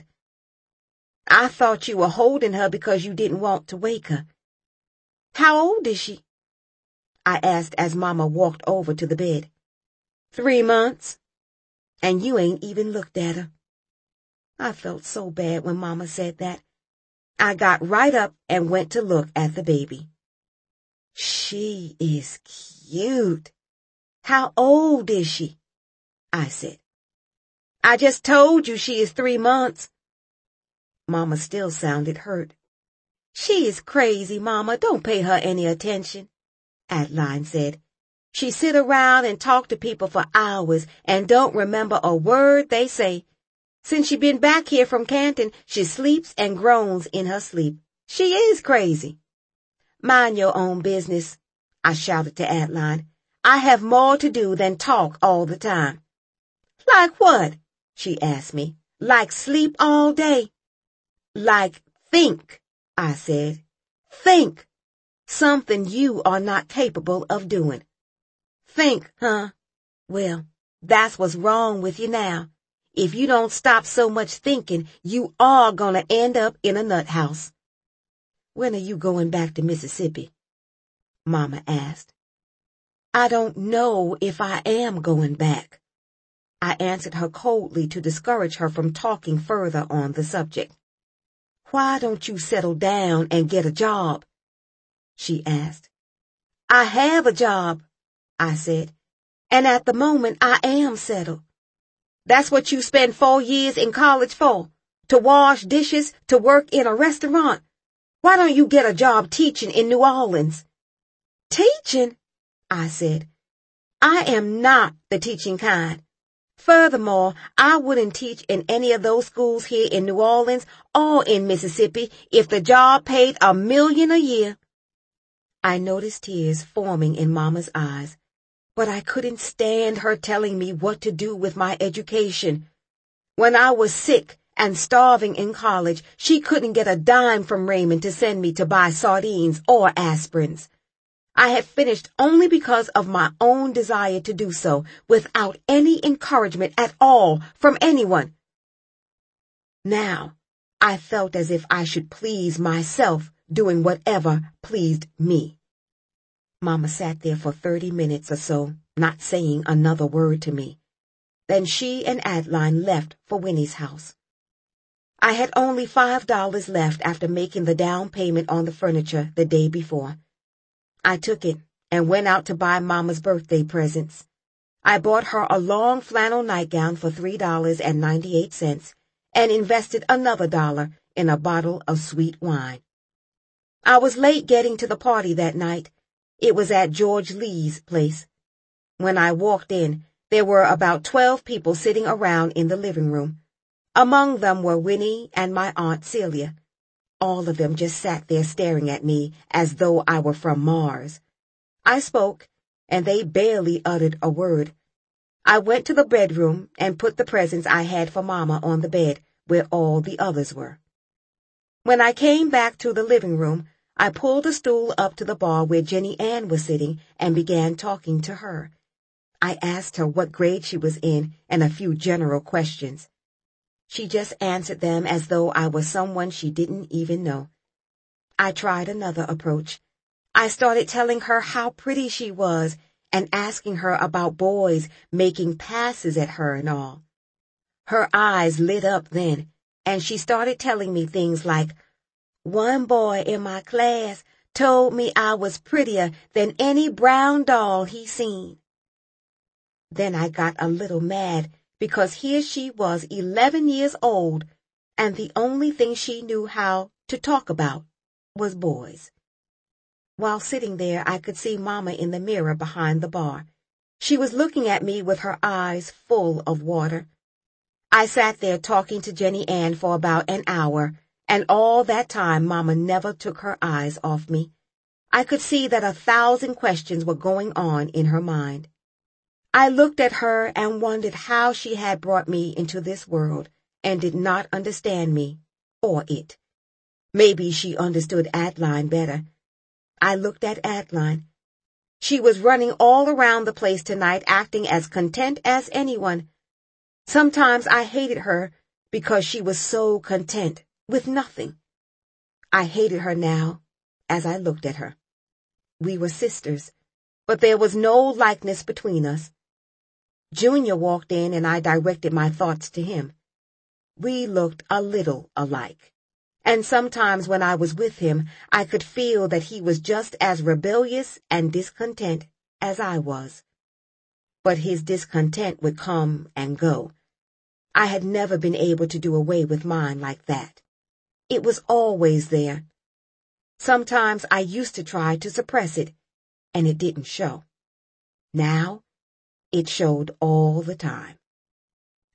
"I thought you were holding her because you didn't want to wake her. How old is she?" I asked as Mama walked over to the bed. "Three months. And you ain't even looked at her." I felt so bad when Mama said that. I got right up and went to look at the baby. "She is cute. How old is she?" I said. "I just told you she is three months. Mama still sounded hurt. "She is crazy, Mama. Don't pay her any attention," Adeline said. "She sit around and talk to people for hours and don't remember a word they say. Since she been back here from Canton, she sleeps and groans in her sleep. She is crazy. Mind your own business, I shouted to Adeline. I have more to do than talk all the time. Like what? She asked me. Like sleep all day? Like think, I said. Think. Something you are not capable of doing. Think, huh? Well, that's what's wrong with you now. If you don't stop so much thinking, you are gonna end up in a nut house. When are you going back to Mississippi? Mama asked. I don't know if I am going back. I answered her coldly to discourage her from talking further on the subject. Why don't you settle down and get a job? She asked. I have a job, I said, and at the moment I am settled. That's what you spent four years in college for, to wash dishes, to work in a restaurant. Why don't you get a job teaching in New Orleans? Teaching? I said. I am not the teaching kind. Furthermore, I wouldn't teach in any of those schools here in New Orleans or in Mississippi if the job paid a million a year. I noticed tears forming in Mama's eyes, but I couldn't stand her telling me what to do with my education. When I was sick and starving in college, she couldn't get a dime from Raymond to send me to buy sardines or aspirins. I had finished only because of my own desire to do so, without any encouragement at all from anyone. Now, I felt as if I should please myself, doing whatever pleased me. Mama sat there for thirty minutes or so, not saying another word to me. Then she and Adeline left for Winnie's house. I had only five dollars left after making the down payment on the furniture the day before. I took it and went out to buy Mama's birthday presents. I bought her a long flannel nightgown for three dollars and ninety-eight cents and invested another dollar in a bottle of sweet wine. I was late getting to the party that night. It was at George Lee's place. When I walked in, there were about twelve people sitting around in the living room. Among them were Winnie and my Aunt Celia. All of them just sat there staring at me as though I were from Mars. I spoke, and they barely uttered a word. I went to the bedroom and put the presents I had for Mama on the bed where all the others were. When I came back to the living room, I pulled a stool up to the bar where Jenny Ann was sitting and began talking to her. I asked her what grade she was in and a few general questions. She just answered them as though I was someone she didn't even know. I tried another approach. I started telling her how pretty she was and asking her about boys making passes at her and all. Her eyes lit up then, and she started telling me things like, one boy in my class told me I was prettier than any brown doll he seen. Then I got a little mad because here she was eleven years old, and the only thing she knew how to talk about was boys. While sitting there, I could see Mama in the mirror behind the bar. She was looking at me with her eyes full of water. I sat there talking to Jenny Ann for about an hour, and all that time Mama never took her eyes off me. I could see that a thousand questions were going on in her mind. I looked at her and wondered how she had brought me into this world and did not understand me, or it. Maybe she understood Adeline better. I looked at Adeline. She was running all around the place tonight, acting as content as anyone. Sometimes I hated her because she was so content with nothing. I hated her now as I looked at her. We were sisters, but there was no likeness between us. Junior walked in and I directed my thoughts to him. We looked a little alike, and sometimes when I was with him, I could feel that he was just as rebellious and discontent as I was. But his discontent would come and go. I had never been able to do away with mine like that. It was always there. Sometimes I used to try to suppress it, and it didn't show. Now, it showed all the time.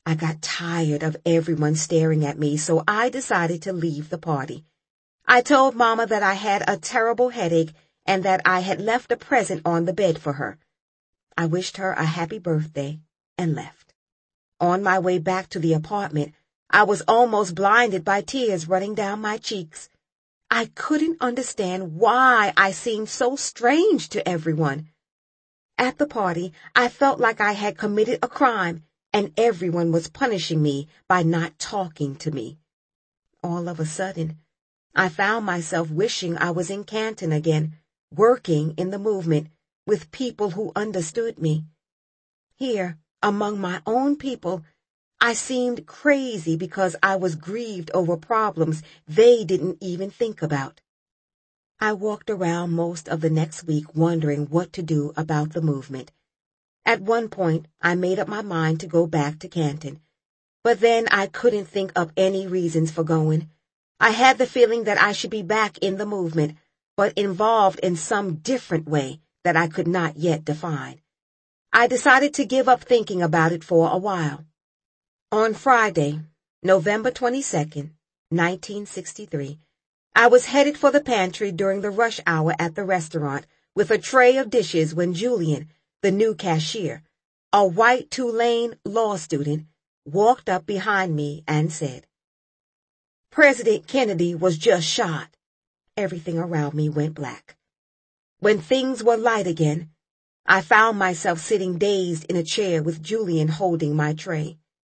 I got tired of everyone staring at me, so I decided to leave the party. I told Mama that I had a terrible headache and that I had left a present on the bed for her. I wished her a happy birthday and left. On my way back to the apartment, I was almost blinded by tears running down my cheeks. I couldn't understand why I seemed so strange to everyone. At the party, I felt like I had committed a crime, and everyone was punishing me by not talking to me. All of a sudden, I found myself wishing I was in Canton again, working in the movement with people who understood me. Here, among my own people, I seemed crazy because I was grieved over problems they didn't even think about. I walked around most of the next week wondering what to do about the movement. At one point, I made up my mind to go back to Canton, but then I couldn't think of any reasons for going. I had the feeling that I should be back in the movement, but involved in some different way that I could not yet define. I decided to give up thinking about it for a while. On Friday, November twenty-second, nineteen sixty-three, I was headed for the pantry during the rush hour at the restaurant with a tray of dishes when Julian, the new cashier, a white Tulane law student, walked up behind me and said, "President Kennedy was just shot." Everything around me went black. When things were light again, I found myself sitting dazed in a chair with Julian holding my tray.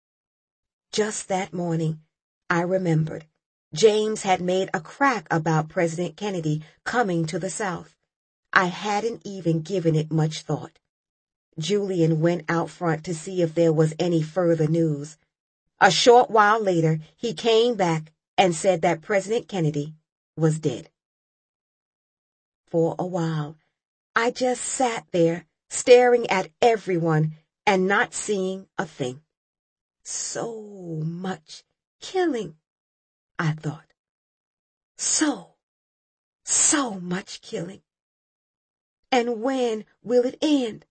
Just that morning, I remembered, James had made a crack about President Kennedy coming to the South. I hadn't even given it much thought. Julian went out front to see if there was any further news. A short while later, he came back and said that President Kennedy was dead. For a while, I just sat there, staring at everyone and not seeing a thing. So much killing, I thought. So, so much killing. And when will it end?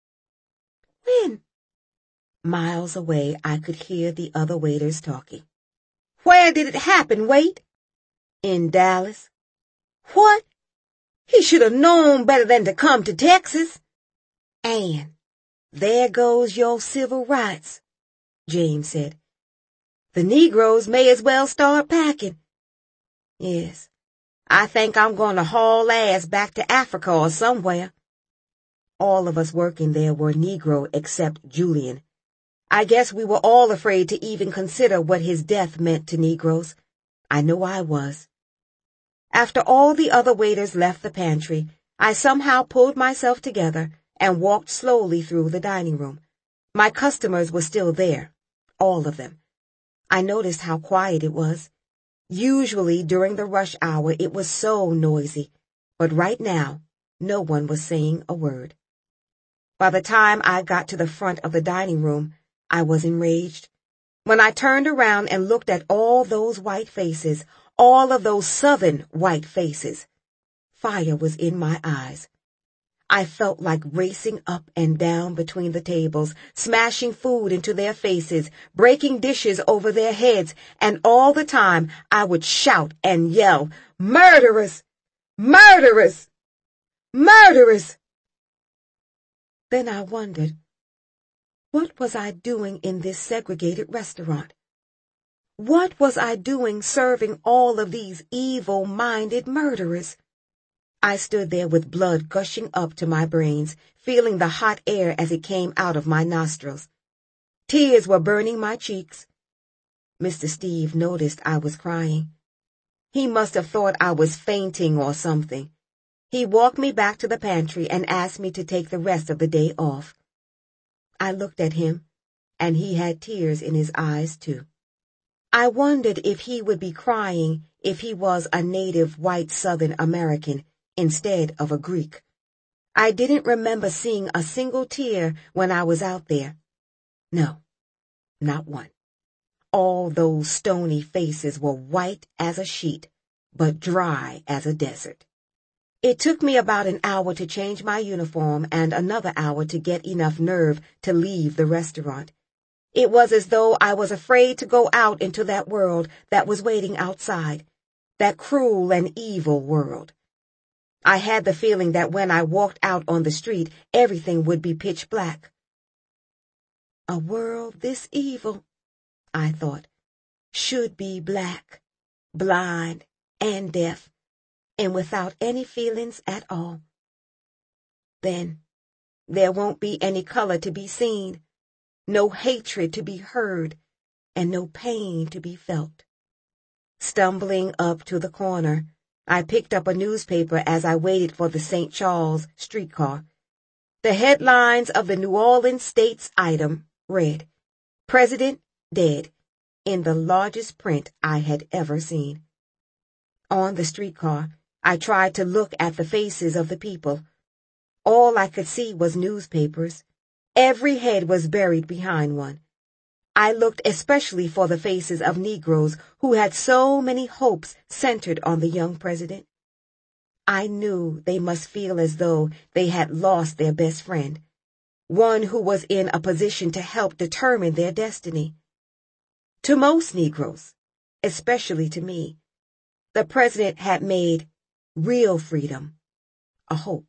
When? Miles away, I could hear the other waiters talking. "Where did it happen, Wait?" "In Dallas." "What? He should have known better than to come to Texas." "And there goes your civil rights," James said. "The Negroes may as well start packing." "Yes, I think I'm going to haul ass back to Africa or somewhere." All of us working there were Negro except Julian. I guess we were all afraid to even consider what his death meant to Negroes. I know I was. After all the other waiters left the pantry, I somehow pulled myself together and walked slowly through the dining room. My customers were still there, all of them. I noticed how quiet it was. Usually during the rush hour it was so noisy, but right now no one was saying a word. By the time I got to the front of the dining room, I was enraged. When I turned around and looked at all those white faces, all of those Southern white faces, fire was in my eyes. I felt like racing up and down between the tables, smashing food into their faces, breaking dishes over their heads, and all the time I would shout and yell, "Murderers! Murderers! Murderers!" Then I wondered, what was I doing in this segregated restaurant? What was I doing serving all of these evil-minded murderers? I stood there with blood gushing up to my brains, feeling the hot air as it came out of my nostrils. Tears were burning my cheeks. Mister Steve noticed I was crying. He must have thought I was fainting or something. He walked me back to the pantry and asked me to take the rest of the day off. I looked at him, and he had tears in his eyes, too. I wondered if he would be crying if he was a native white Southern American instead of a Greek. I didn't remember seeing a single tear when I was out there. No, not one. All those stony faces were white as a sheet, but dry as a desert. It took me about an hour to change my uniform and another hour to get enough nerve to leave the restaurant. It was as though I was afraid to go out into that world that was waiting outside, that cruel and evil world. I had the feeling that when I walked out on the street, everything would be pitch black. A world this evil, I thought, should be black, blind, and deaf, and without any feelings at all. Then there won't be any color to be seen, no hatred to be heard, and no pain to be felt. Stumbling up to the corner, I picked up a newspaper as I waited for the Saint Charles streetcar. The headlines of the New Orleans State's item read, "President Dead," in the largest print I had ever seen. On the streetcar, I tried to look at the faces of the people. All I could see was newspapers. Every head was buried behind one. I looked especially for the faces of Negroes who had so many hopes centered on the young president. I knew they must feel as though they had lost their best friend, one who was in a position to help determine their destiny. To most Negroes, especially to me, the president had made real freedom a hope.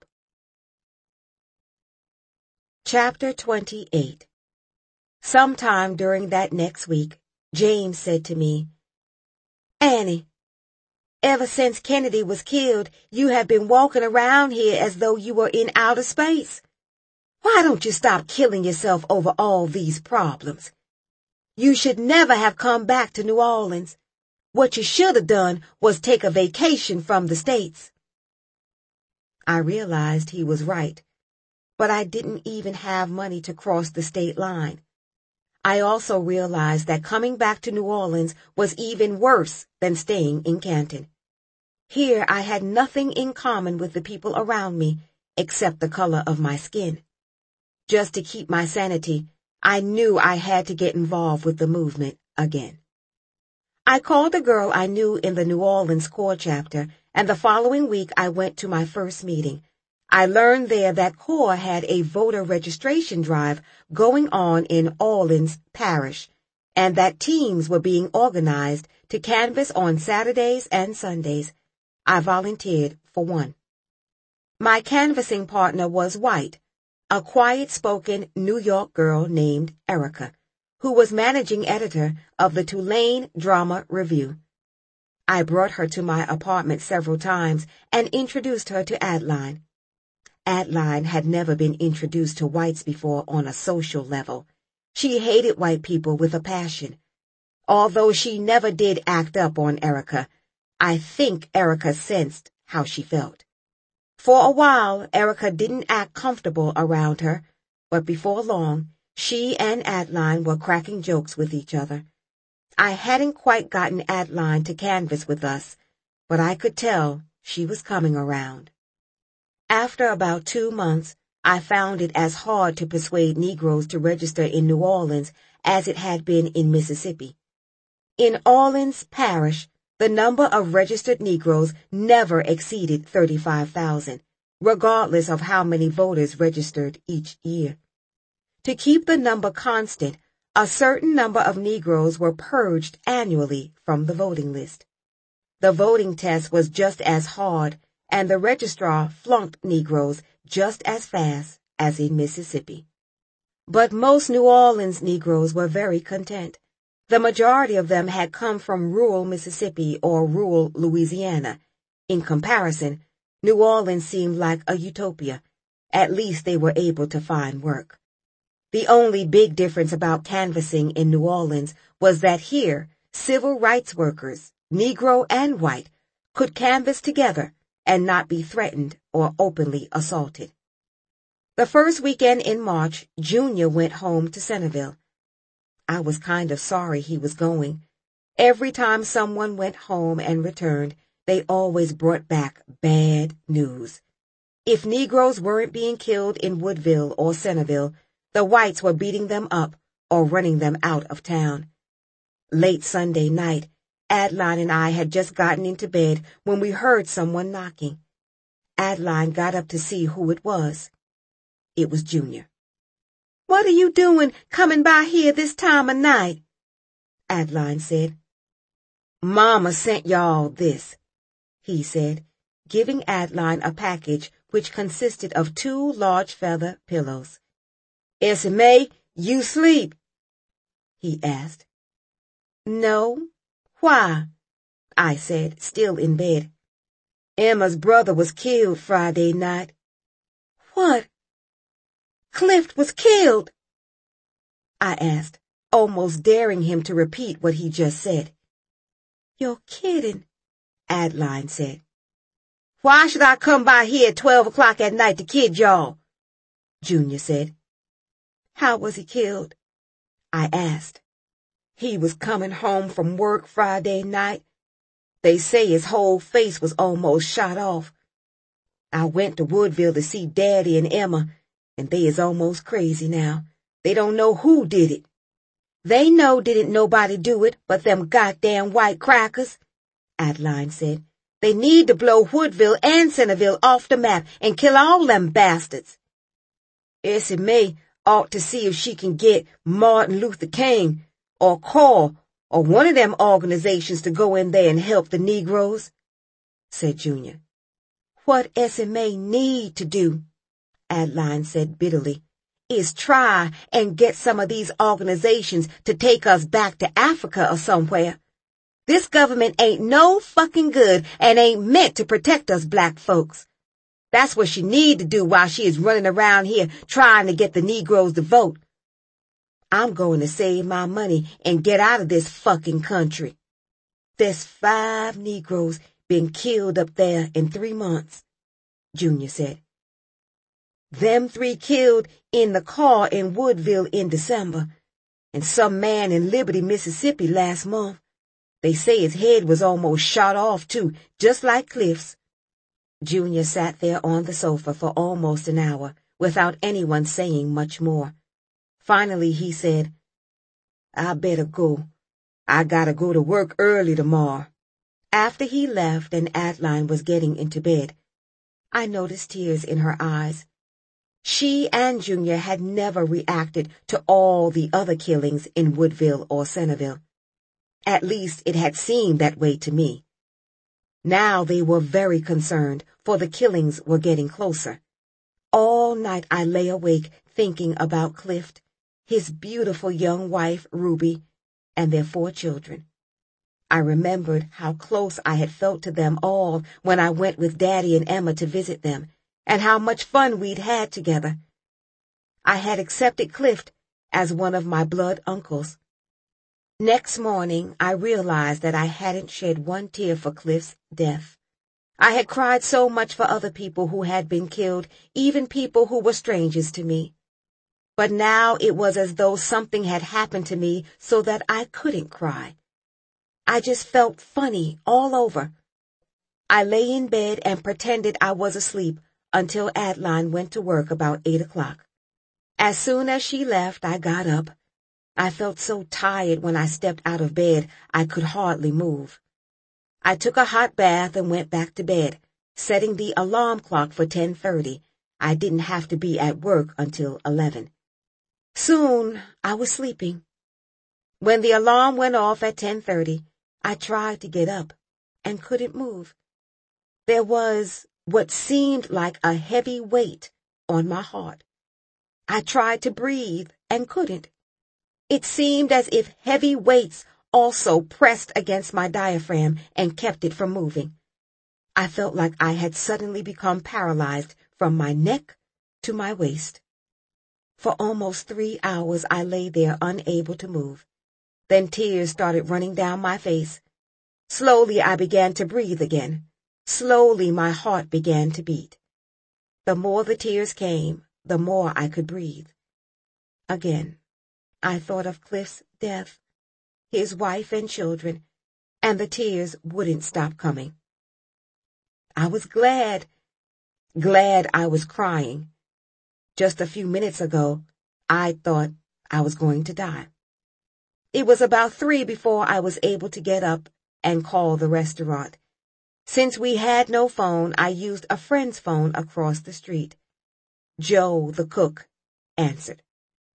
Chapter twenty-eight. Sometime during that next week, James said to me, "Annie, ever since Kennedy was killed, you have been walking around here as though you were in outer space. Why don't you stop killing yourself over all these problems? You should never have come back to New Orleans. What you should have done was take a vacation from the States." I realized he was right, but I didn't even have money to cross the state line. I also realized that coming back to New Orleans was even worse than staying in Canton. Here I had nothing in common with the people around me except the color of my skin. Just to keep my sanity, I knew I had to get involved with the movement again. I called a girl I knew in the New Orleans Corps chapter, and the following week I went to my first meeting. I learned there that Corps had a voter registration drive going on in Orleans Parish, and that teams were being organized to canvass on Saturdays and Sundays. I volunteered for one. My canvassing partner was white, a quiet-spoken New York girl named Erica, who was managing editor of the Tulane Drama Review. I brought her to my apartment several times and introduced her to Adeline. Adeline had never been introduced to whites before on a social level. She hated white people with a passion. Although she never did act up on Erica, I think Erica sensed how she felt. For a while, Erica didn't act comfortable around her, but before long, she and Adeline were cracking jokes with each other. I hadn't quite gotten Adeline to canvass with us, but I could tell she was coming around. After about two months, I found it as hard to persuade Negroes to register in New Orleans as it had been in Mississippi. In Orleans Parish, the number of registered Negroes never exceeded thirty-five thousand, regardless of how many voters registered each year. To keep the number constant, a certain number of Negroes were purged annually from the voting list. The voting test was just as hard, and the registrar flunked Negroes just as fast as in Mississippi. But most New Orleans Negroes were very content. The majority of them had come from rural Mississippi or rural Louisiana. In comparison, New Orleans seemed like a utopia. At least they were able to find work. The only big difference about canvassing in New Orleans was that here, civil rights workers, Negro and white, could canvass together and not be threatened or openly assaulted. The first weekend in March, Junior went home to Centerville. I was kind of sorry he was going. Every time someone went home and returned, they always brought back bad news. If Negroes weren't being killed in Woodville or Centerville, the whites were beating them up or running them out of town. Late Sunday night, Adeline and I had just gotten into bed when we heard someone knocking. Adeline got up to see who it was. It was Junior. What are you doing coming by here this time of night? Adeline said. Mama sent y'all this, he said, giving Adeline a package which consisted of two large feather pillows. Essie Mae, you sleep? He asked. No. Why? I said, still in bed. Emma's brother was killed Friday night. What? Clift was killed? I asked, almost daring him to repeat what he just said. You're kidding, Adeline said. Why should I come by here at twelve o'clock at night to kid y'all? Junior said. How was he killed? I asked. He was coming home from work Friday night. They say his whole face was almost shot off. I went to Woodville to see Daddy and Emma, and they is almost crazy now. They don't know who did it. They know didn't nobody do it but them goddamn white crackers, Adeline said. They need to blow Woodville and Centerville off the map and kill all them bastards. Essie Mae ought to see if she can get Martin Luther King or C O R or one of them organizations to go in there and help the Negroes, said Junior. What Essie Mae need to do, Adeline said bitterly, is try and get some of these organizations to take us back to Africa or somewhere. This government ain't no fucking good and ain't meant to protect us black folks. That's what she need to do while she is running around here trying to get the Negroes to vote. I'm going to save my money and get out of this fucking country. There's five Negroes been killed up there in three months, Junior said. Them three killed in the car in Woodville in December, and some man in Liberty, Mississippi last month. They say his head was almost shot off too, just like Clift's. Junior sat there on the sofa for almost an hour, without anyone saying much more. Finally he said, I better go. I gotta go to work early tomorrow. After he left and Adeline was getting into bed, I noticed tears in her eyes. She and Junior had never reacted to all the other killings in Woodville or Centerville. At least it had seemed that way to me. Now they were very concerned, for the killings were getting closer. All night I lay awake thinking about Clift, his beautiful young wife, Ruby, and their four children. I remembered how close I had felt to them all when I went with Daddy and Emma to visit them, and how much fun we'd had together. I had accepted Clift as one of my blood uncles. Next morning, I realized that I hadn't shed one tear for Clift's death. I had cried so much for other people who had been killed, even people who were strangers to me. But now it was as though something had happened to me so that I couldn't cry. I just felt funny all over. I lay in bed and pretended I was asleep until Adeline went to work about eight o'clock. As soon as she left, I got up. I felt so tired when I stepped out of bed I could hardly move. I took a hot bath and went back to bed, setting the alarm clock for ten thirty. I didn't have to be at work until eleven. Soon I was sleeping. When the alarm went off at ten thirty, I tried to get up and couldn't move. There was what seemed like a heavy weight on my heart. I tried to breathe and couldn't. It seemed as if heavy weights also pressed against my diaphragm and kept it from moving. I felt like I had suddenly become paralyzed from my neck to my waist. For almost three hours I lay there unable to move. Then tears started running down my face. Slowly I began to breathe again. Slowly my heart began to beat. The more the tears came, the more I could breathe. Again, I thought of Clift's death, his wife and children, and the tears wouldn't stop coming. I was glad, glad I was crying. Just a few minutes ago, I thought I was going to die. It was about three before I was able to get up and call the restaurant. Since we had no phone, I used a friend's phone across the street. Joe, the cook, answered.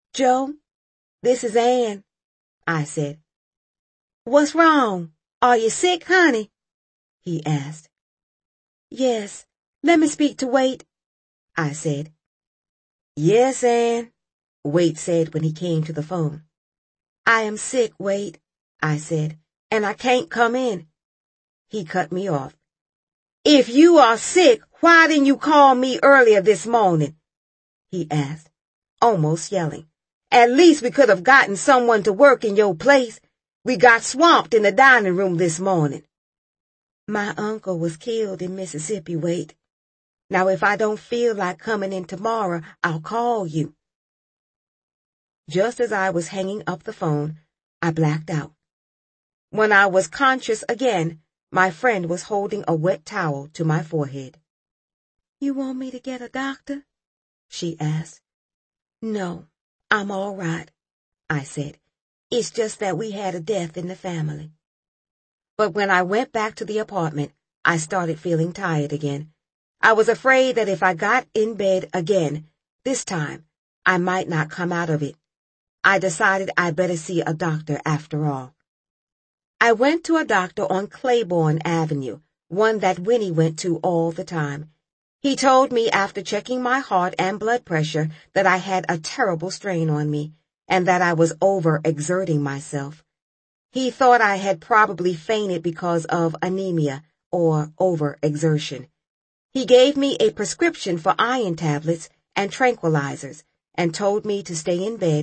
Joe, this is Ann, I said. What's wrong? Are you sick, honey? He asked. Yes, let me speak to Wade, I said. Yes, Ann, Wade said when he came to the phone. I am sick, Wade, I said, and I can't come in. He cut me off. If you are sick, why didn't you call me earlier this morning? He asked, almost yelling. At least we could have gotten someone to work in your place. We got swamped in the dining room this morning. My uncle was killed in Mississippi, Wade. Now if I don't feel like coming in tomorrow, I'll call you. Just as I was hanging up the phone, I blacked out. When I was conscious again, my friend was holding a wet towel to my forehead. You want me to get a doctor? She asked. No, I'm all right, I said. It's just that we had a death in the family. But when I went back to the apartment, I started feeling tired again. I was afraid that if I got in bed again, this time, I might not come out of it. I decided I'd better see a doctor after all. I went to a doctor on Claiborne Avenue, one that Winnie went to all the time. He told me after checking my heart and blood pressure that I had a terrible strain on me, and that I was over-exerting myself. He thought I had probably fainted because of anemia or over-exertion. He gave me a prescription for iron tablets and tranquilizers and told me to stay in bed